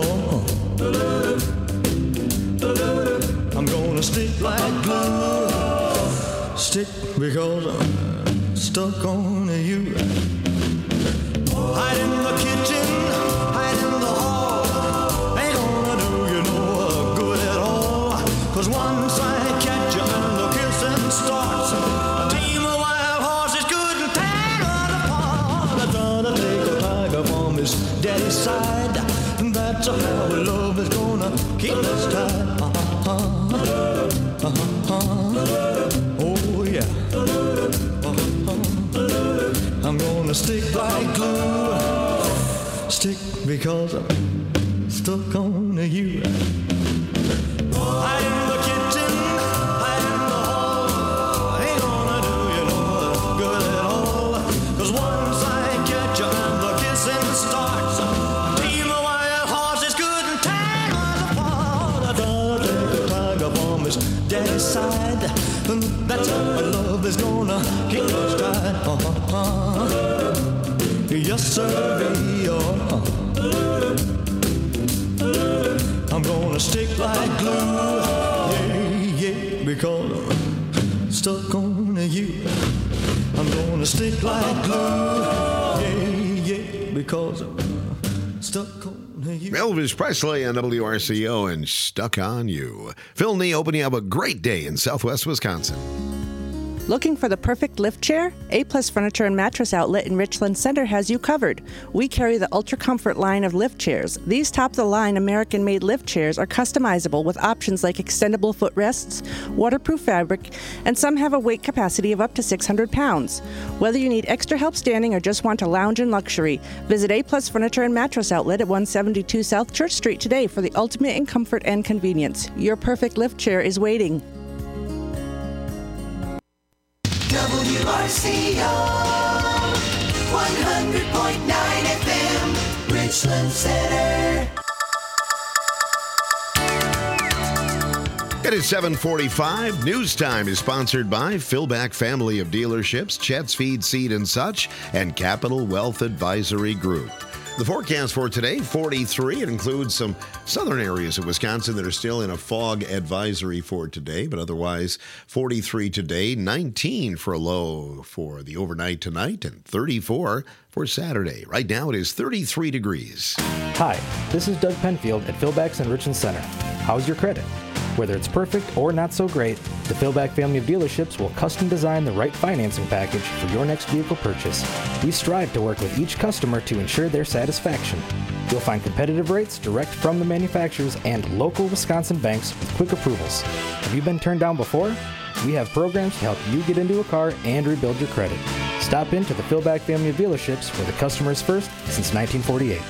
I'm gonna stick like glue. Stick because I'm stuck on you. Hide in the kitchen, hide in the hall. Ain't gonna do you no good at all. Cause once I catch you and the kissing starts, a team of wild horses couldn't tear us apart. I gotta take a tiger from his daddy's side, and that's how love is gonna keep us tied. Uh-huh, uh-huh, oh yeah. Uh-huh. I'm gonna stick like glue. Stick because I'm stuck on you. Hide in the kitchen, hide in the hall. Ain't gonna do you no good at all. Cause once I catch you and the kissing starts, a team of wild horses couldn't tear us apart. I gotta take a tiger from his daddy's side, and that's how love is gonna keep us tied. Uh-huh. Yes, sir. Oh. I'm gonna stick like glue. Yeah, yeah, because I'm stuck on you. I'm gonna stick like glue. Yeah, yeah, because I'm stuck on you. Elvis Presley on W R C O and Stuck on You. Phil Nee opening up a great day in Southwest Wisconsin. Looking for the perfect lift chair? A-Plus Furniture and Mattress Outlet in Richland Center has you covered. We carry the Ultra Comfort line of lift chairs. These top-of-the-line American-made lift chairs are customizable with options like extendable footrests, waterproof fabric, and some have a weight capacity of up to six hundred pounds. Whether you need extra help standing or just want to lounge in luxury, visit A-Plus Furniture and Mattress Outlet at one seventy-two South Church Street today for the ultimate in comfort and convenience. Your perfect lift chair is waiting. W R C O one hundred point nine F M, Richland Center. It is seven forty-five. News Time is sponsored by Philback Family of Dealerships, Chet's Feed, Seed and Such, and Capital Wealth Advisory Group. The forecast for today, forty-three. It includes some southern areas of Wisconsin that are still in a fog advisory for today, but otherwise forty-three today, nineteen for a low for the overnight tonight, and thirty-four for Saturday. Right now it is thirty-three degrees. Hi, this is Doug Penfield at Philback's in Richland Center. How's your credit? Whether it's perfect or not so great, the Philback family of dealerships will custom design the right financing package for your next vehicle purchase. We strive to work with each customer to ensure their satisfaction. You'll find competitive rates direct from the manufacturers and local Wisconsin banks with quick approvals. Have you been turned down before? We have programs to help you get into a car and rebuild your credit. Stop into the Philback family of dealerships where the customer is first since nineteen forty-eight.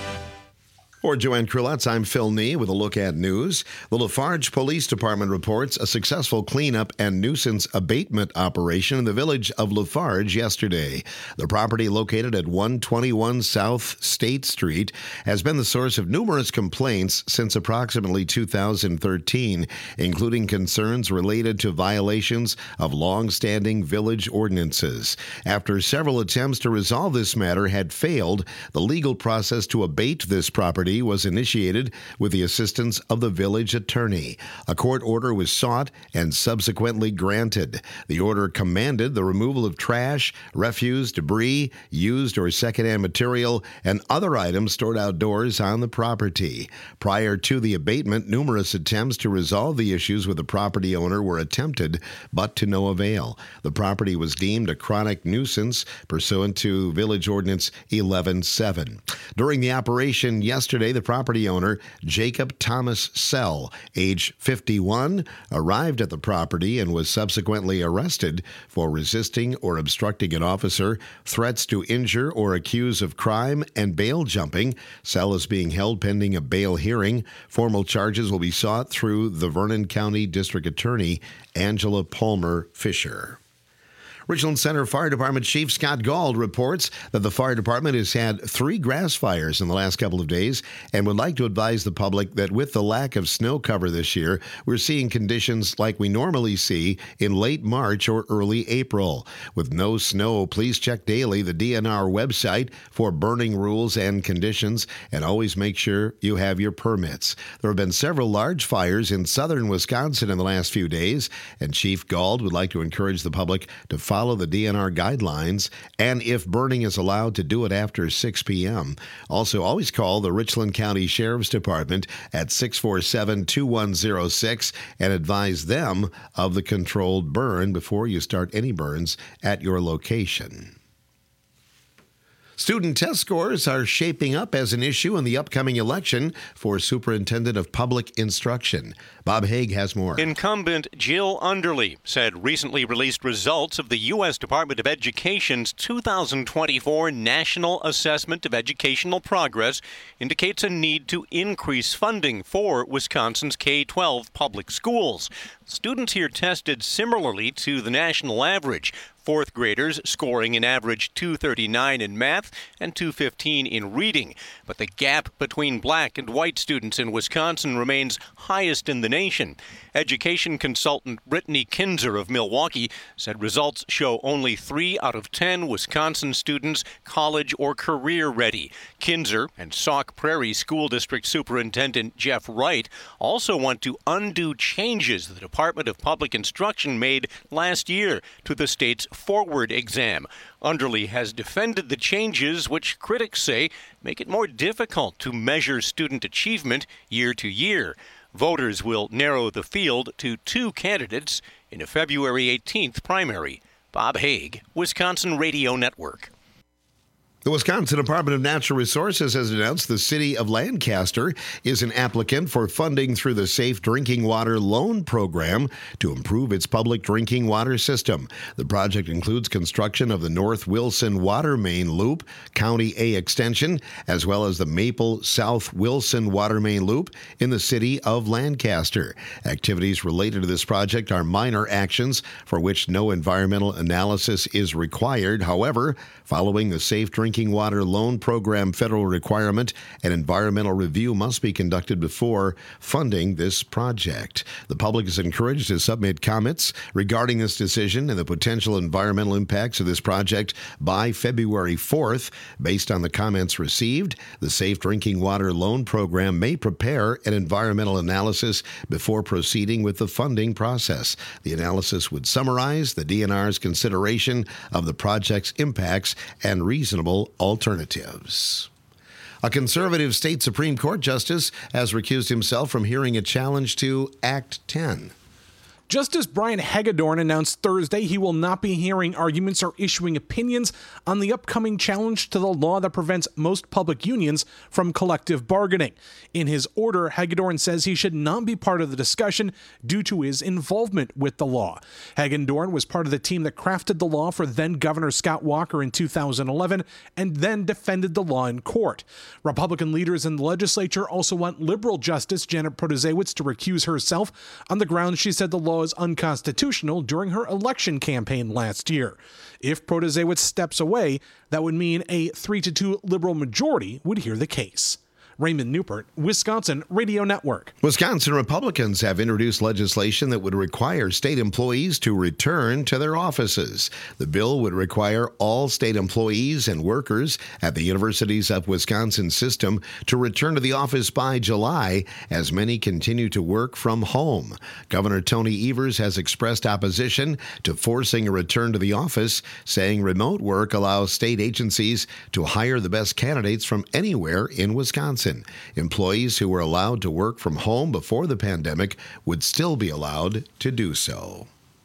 For Joanne Krulitz, I'm Phil Nee with a look at news. The Lafarge Police Department reports a successful cleanup and nuisance abatement operation in the village of Lafarge yesterday. The property, located at one twenty-one South State Street, has been the source of numerous complaints since approximately two thousand thirteen, including concerns related to violations of long-standing village ordinances. After several attempts to resolve this matter had failed, the legal process to abate this property was initiated with the assistance of the village attorney. A court order was sought and subsequently granted. The order commanded the removal of trash, refuse, debris, used or secondhand material, and other items stored outdoors on the property. Prior to the abatement, numerous attempts to resolve the issues with the property owner were attempted, but to no avail. The property was deemed a chronic nuisance pursuant to Village Ordinance eleven seven. During the operation yesterday, the property owner, Jacob Thomas Sell, age fifty-one, arrived at the property and was subsequently arrested for resisting or obstructing an officer, threats to injure or accuse of crime, and bail jumping. Sell is being held pending a bail hearing. Formal charges will be sought through the Vernon County District Attorney, Angela Palmer Fisher. Richland Center Fire Department Chief Scott Gauld reports that the fire department has had three grass fires in the last couple of days and would like to advise the public that with the lack of snow cover this year, we're seeing conditions like we normally see in late March or early April. With no snow, please check daily the D N R website for burning rules and conditions, and always make sure you have your permits. There have been several large fires in southern Wisconsin in the last few days, and Chief Gauld would like to encourage the public to follow Follow the D N R guidelines, and if burning is allowed, to do it after six p.m. Also, always call the Richland County Sheriff's Department at six four seven, two one zero six and advise them of the controlled burn before you start any burns at your location. Student test scores are shaping up as an issue in the upcoming election for Superintendent of Public Instruction. Bob Haig has more. Incumbent Jill Underly said recently released results of the U S Department of Education's two thousand twenty-four National Assessment of Educational Progress indicates a need to increase funding for Wisconsin's K twelve public schools. Students here tested similarly to the national average. Fourth graders scoring an average two thirty-nine in math and two fifteen in reading. But the gap between black and white students in Wisconsin remains highest in the nation. Education consultant Brittany Kinzer of Milwaukee said results show only three out of ten Wisconsin students college or career ready. Kinzer and Sauk Prairie School District Superintendent Jeff Wright also want to undo changes the Department of Public Instruction made last year to the state's Forward exam. Underly has defended the changes, which critics say make it more difficult to measure student achievement year to year. Voters will narrow the field to two candidates in a February eighteenth primary. Bob Haig, Wisconsin Radio Network. The Wisconsin Department of Natural Resources has announced the city of Lancaster is an applicant for funding through the Safe Drinking Water Loan Program to improve its public drinking water system. The project includes construction of the North Wilson Water Main Loop, County A Extension, as well as the Maple South Wilson Water Main Loop in the city of Lancaster. Activities related to this project are minor actions for which no environmental analysis is required. However, following the Safe Drinking Drinking Water Loan Program federal requirement, an environmental review must be conducted before funding this project. The public is encouraged to submit comments regarding this decision and the potential environmental impacts of this project by February fourth. Based on the comments received, the Safe Drinking Water Loan Program may prepare an environmental analysis before proceeding with the funding process. The analysis would summarize the D N R's consideration of the project's impacts and reasonable alternatives. A conservative state Supreme Court justice has recused himself from hearing a challenge to Act ten. Justice Brian Hagedorn announced Thursday he will not be hearing arguments or issuing opinions on the upcoming challenge to the law that prevents most public unions from collective bargaining. In his order, Hagedorn says he should not be part of the discussion due to his involvement with the law. Hagedorn was part of the team that crafted the law for then-Governor Scott Walker in two thousand eleven and then defended the law in court. Republican leaders in the legislature also want liberal Justice Janet Protasiewicz to recuse herself on the grounds she said the law is unconstitutional during her election campaign last year. If Protasiewicz steps away, that would mean a three to two liberal majority would hear the case. Raymond Newport, Wisconsin Radio Network. Wisconsin Republicans have introduced legislation that would require state employees to return to their offices. The bill would require all state employees and workers at the Universities of Wisconsin system to return to the office by July, as many continue to work from home. Governor Tony Evers has expressed opposition to forcing a return to the office, saying remote work allows state agencies to hire the best candidates from anywhere in Wisconsin. Employees who were allowed to work from home before the pandemic would still be allowed to do so.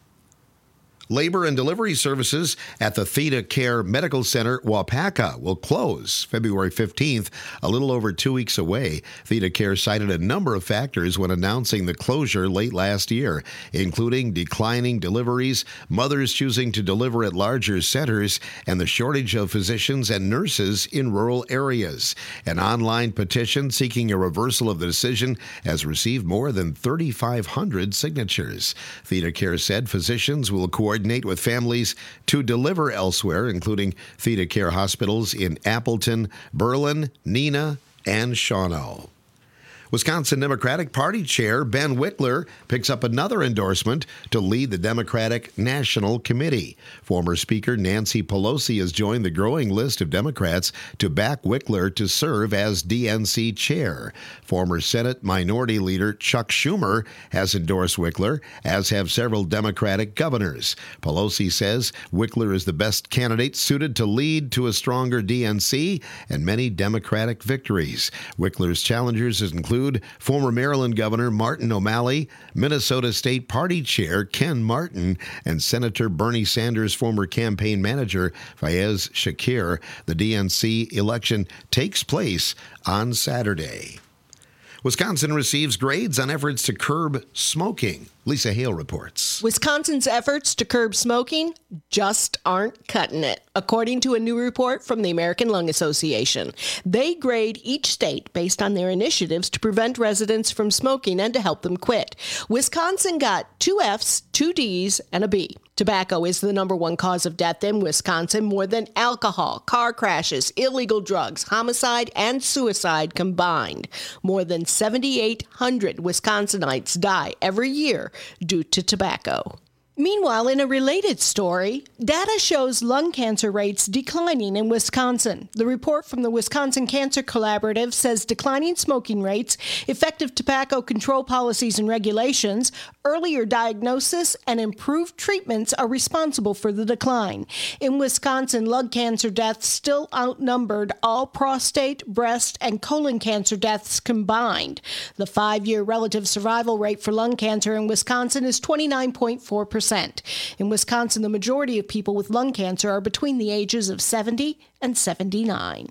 Labor and delivery services at the Theta Care Medical Center, Waupaca, will close February fifteenth, a little over two weeks away. Theta Care cited a number of factors when announcing the closure late last year, including declining deliveries, mothers choosing to deliver at larger centers, and the shortage of physicians and nurses in rural areas. An online petition seeking a reversal of the decision has received more than thirty-five hundred signatures. Theta Care said physicians will coordinate Coordinate with families to deliver elsewhere, including Theta Care hospitals in Appleton, Berlin, Neenah, and Shawano. Wisconsin Democratic Party Chair Ben Wickler picks up another endorsement to lead the Democratic National Committee. Former Speaker Nancy Pelosi has joined the growing list of Democrats to back Wickler to serve as D N C chair. Former Senate Minority Leader Chuck Schumer has endorsed Wickler, as have several Democratic governors. Pelosi says Wickler is the best candidate suited to lead to a stronger D N C and many Democratic victories. Wickler's challengers include former Maryland Governor Martin O'Malley, Minnesota State Party Chair Ken Martin, and Senator Bernie Sanders' former campaign manager Fayez Shakir. The D N C election takes place on Saturday. Wisconsin receives grades on efforts to curb smoking. Lisa Hale reports. Wisconsin's efforts to curb smoking just aren't cutting it, according to a new report from the American Lung Association. They grade each state based on their initiatives to prevent residents from smoking and to help them quit. Wisconsin got two F's, two D's, and a B. Tobacco is the number one cause of death in Wisconsin, more than alcohol, car crashes, illegal drugs, homicide, and suicide combined. More than seven thousand eight hundred Wisconsinites die every year due to tobacco. Meanwhile, in a related story, data shows lung cancer rates declining in Wisconsin. The report from the Wisconsin Cancer Collaborative says declining smoking rates, effective tobacco control policies and regulations, earlier diagnosis, and improved treatments are responsible for the decline. In Wisconsin, lung cancer deaths still outnumbered all prostate, breast, and colon cancer deaths combined. The five-year relative survival rate for lung cancer in Wisconsin is twenty-nine point four percent. In Wisconsin, the majority of people with lung cancer are between the ages of seventy and seventy-nine.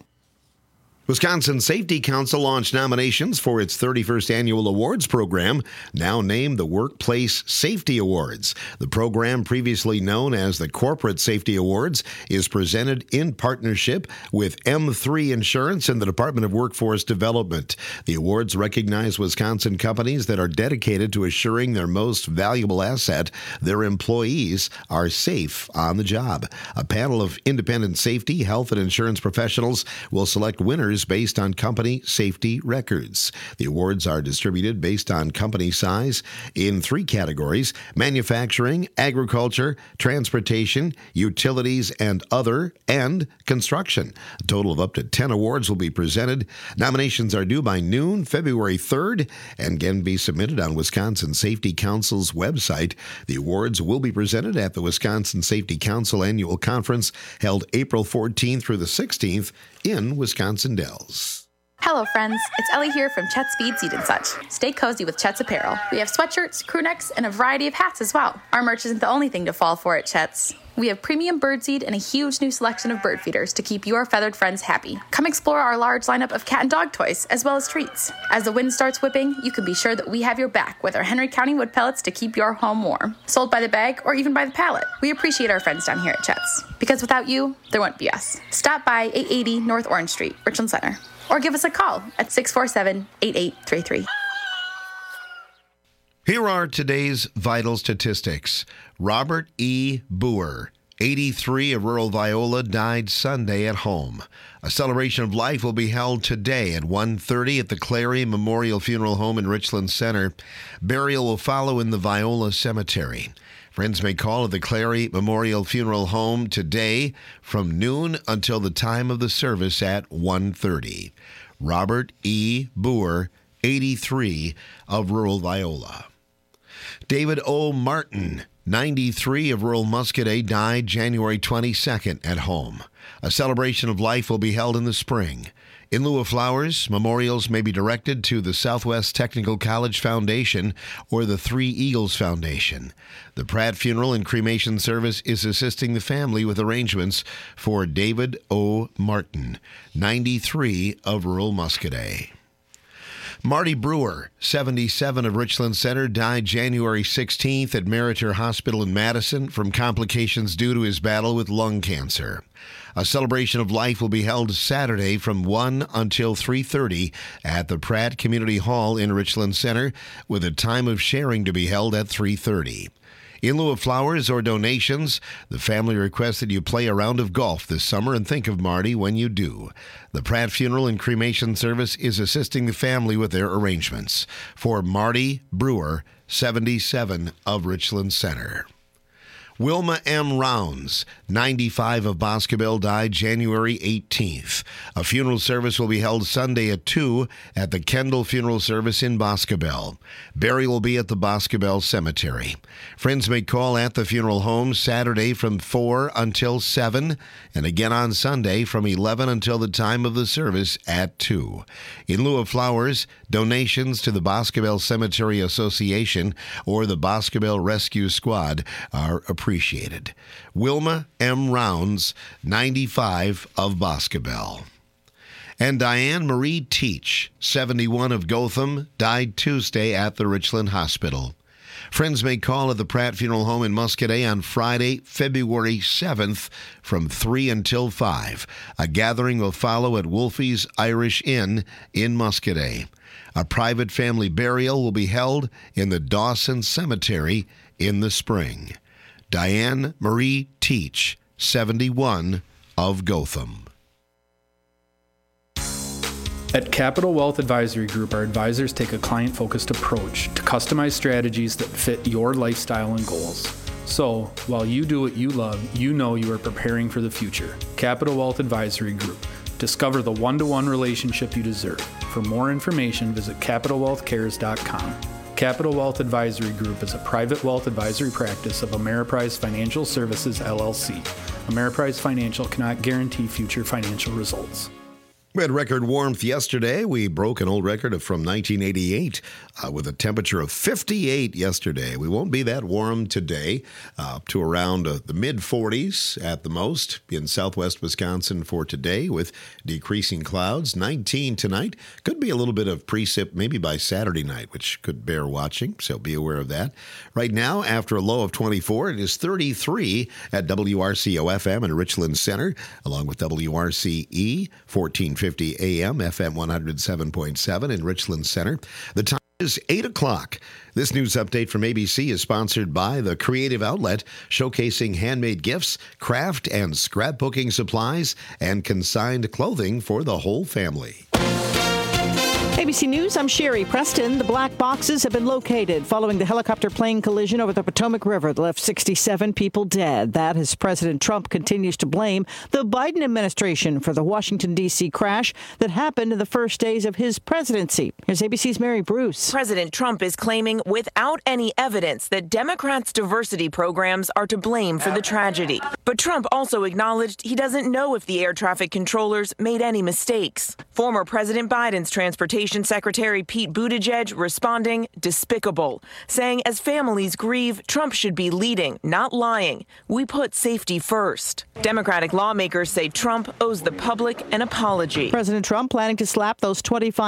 Wisconsin Safety Council launched nominations for its thirty-first annual awards program, now named the Workplace Safety Awards. The program, previously known as the Corporate Safety Awards, is presented in partnership with M three Insurance and the Department of Workforce Development. The awards recognize Wisconsin companies that are dedicated to assuring their most valuable asset, their employees, are safe on the job. A panel of independent safety, health, and insurance professionals will select winners based on company safety records. The awards are distributed based on company size in three categories: manufacturing, agriculture, transportation, utilities and other, and construction. A total of up to ten awards will be presented. Nominations are due by noon, February third, and can be submitted on Wisconsin Safety Council's website. The awards will be presented at the Wisconsin Safety Council Annual Conference held April fourteenth through the sixteenth in Wisconsin Dells. Hello friends, it's Ellie here from Chet's Feed Seed and Such. Stay cozy with Chet's apparel. We have sweatshirts, crew necks, and a variety of hats as well. Our merch isn't the only thing to fall for at Chet's. We have premium birdseed and a huge new selection of bird feeders to keep your feathered friends happy. Come explore our large lineup of cat and dog toys, as well as treats. As the wind starts whipping, you can be sure that we have your back with our Henry County wood pellets to keep your home warm. Sold by the bag or even by the pallet. We appreciate our friends down here at Chet's, because without you, there wouldn't be us. Stop by eight eighty North Orange Street, Richland Center, or give us a call at six four seven, eight eight three three. Here are today's vital statistics. Robert E. Boer, eighty-three, of rural Viola, died Sunday at home. A celebration of life will be held today at one thirty at the Clary Memorial Funeral Home in Richland Center. Burial will follow in the Viola Cemetery. Friends may call at the Clary Memorial Funeral Home today from noon until the time of the service at one thirty. Robert E. Boer, eighty-three, of rural Viola. David O. Martin, ninety-three, of rural Muscadet, died January twenty-second at home. A celebration of life will be held in the spring. In lieu of flowers, memorials may be directed to the Southwest Technical College Foundation or the Three Eagles Foundation. The Pratt Funeral and Cremation Service is assisting the family with arrangements for David O. Martin, ninety-three, of rural Muscadet. Marty Brewer, seventy-seven, of Richland Center, died January sixteenth at Meriter Hospital in Madison from complications due to his battle with lung cancer. A celebration of life will be held Saturday from one until three thirty at the Pratt Community Hall in Richland Center, with a time of sharing to be held at three thirty. In lieu of flowers or donations, the family requests that you play a round of golf this summer and think of Marty when you do. The Pratt Funeral and Cremation Service is assisting the family with their arrangements. For Marty Brewer, seventy-seven, of Richland Center. Wilma M. Rounds, ninety-five, of Boscobel, died January eighteenth. A funeral service will be held Sunday at two at the Kendall Funeral Service in Boscobel. Burial will be at the Boscobel Cemetery. Friends may call at the funeral home Saturday from four until seven, and again on Sunday from eleven until the time of the service at two. In lieu of flowers, donations to the Boscobel Cemetery Association or the Boscobel Rescue Squad are appreciated. Wilma M. Rounds, ninety-five, of Boscobel. And Diane Marie Teach, seventy-one, of Gotham, died Tuesday at the Richland Hospital. Friends may call at the Pratt Funeral Home in Muscadet on Friday, February seventh from three until five. A gathering will follow at Wolfie's Irish Inn in Muscadet. A private family burial will be held in the Dawson Cemetery in the spring. Diane Marie Teach, seventy-one, of Gotham. At Capital Wealth Advisory Group, our advisors take a client-focused approach to customize strategies that fit your lifestyle and goals. So, while you do what you love, you know you are preparing for the future. Capital Wealth Advisory Group. Discover the one-to-one relationship you deserve. For more information, visit capital wealth cares dot com. Capital Wealth Advisory Group is a private wealth advisory practice of Ameriprise Financial Services, L L C. Ameriprise Financial cannot guarantee future financial results. We had record warmth yesterday. We broke an old record from nineteen eighty-eight uh, with a temperature of fifty-eight yesterday. We won't be that warm today, uh, up to around uh, the mid forties at the most in southwest Wisconsin for today with decreasing clouds. nineteen tonight. Could be a little bit of precip maybe by Saturday night, which could bear watching, so be aware of that. Right now, after a low of twenty-four, it is thirty-three at W R C O F M in Richland Center, along with W R C E, fourteen fifty A M, F M one oh seven point seven in Richland Center. The time is eight o'clock. This news update from A B C is sponsored by The Creative Outlet, showcasing handmade gifts, craft and scrapbooking supplies, and consigned clothing for the whole family. A B C News, I'm Sherry Preston. The black boxes have been located following the helicopter plane collision over the Potomac River that left sixty-seven people dead. That as President Trump continues to blame the Biden administration for the Washington, D C crash that happened in the first days of his presidency. Here's A B C's Mary Bruce. President Trump is claiming without any evidence that Democrats' diversity programs are to blame for the tragedy. But Trump also acknowledged he doesn't know if the air traffic controllers made any mistakes. Former President Biden's transportation Secretary Pete Buttigieg responding despicable, saying as families grieve, Trump should be leading, not lying. We put safety first. Democratic lawmakers say Trump owes the public an apology. President Trump planning to slap those twenty-five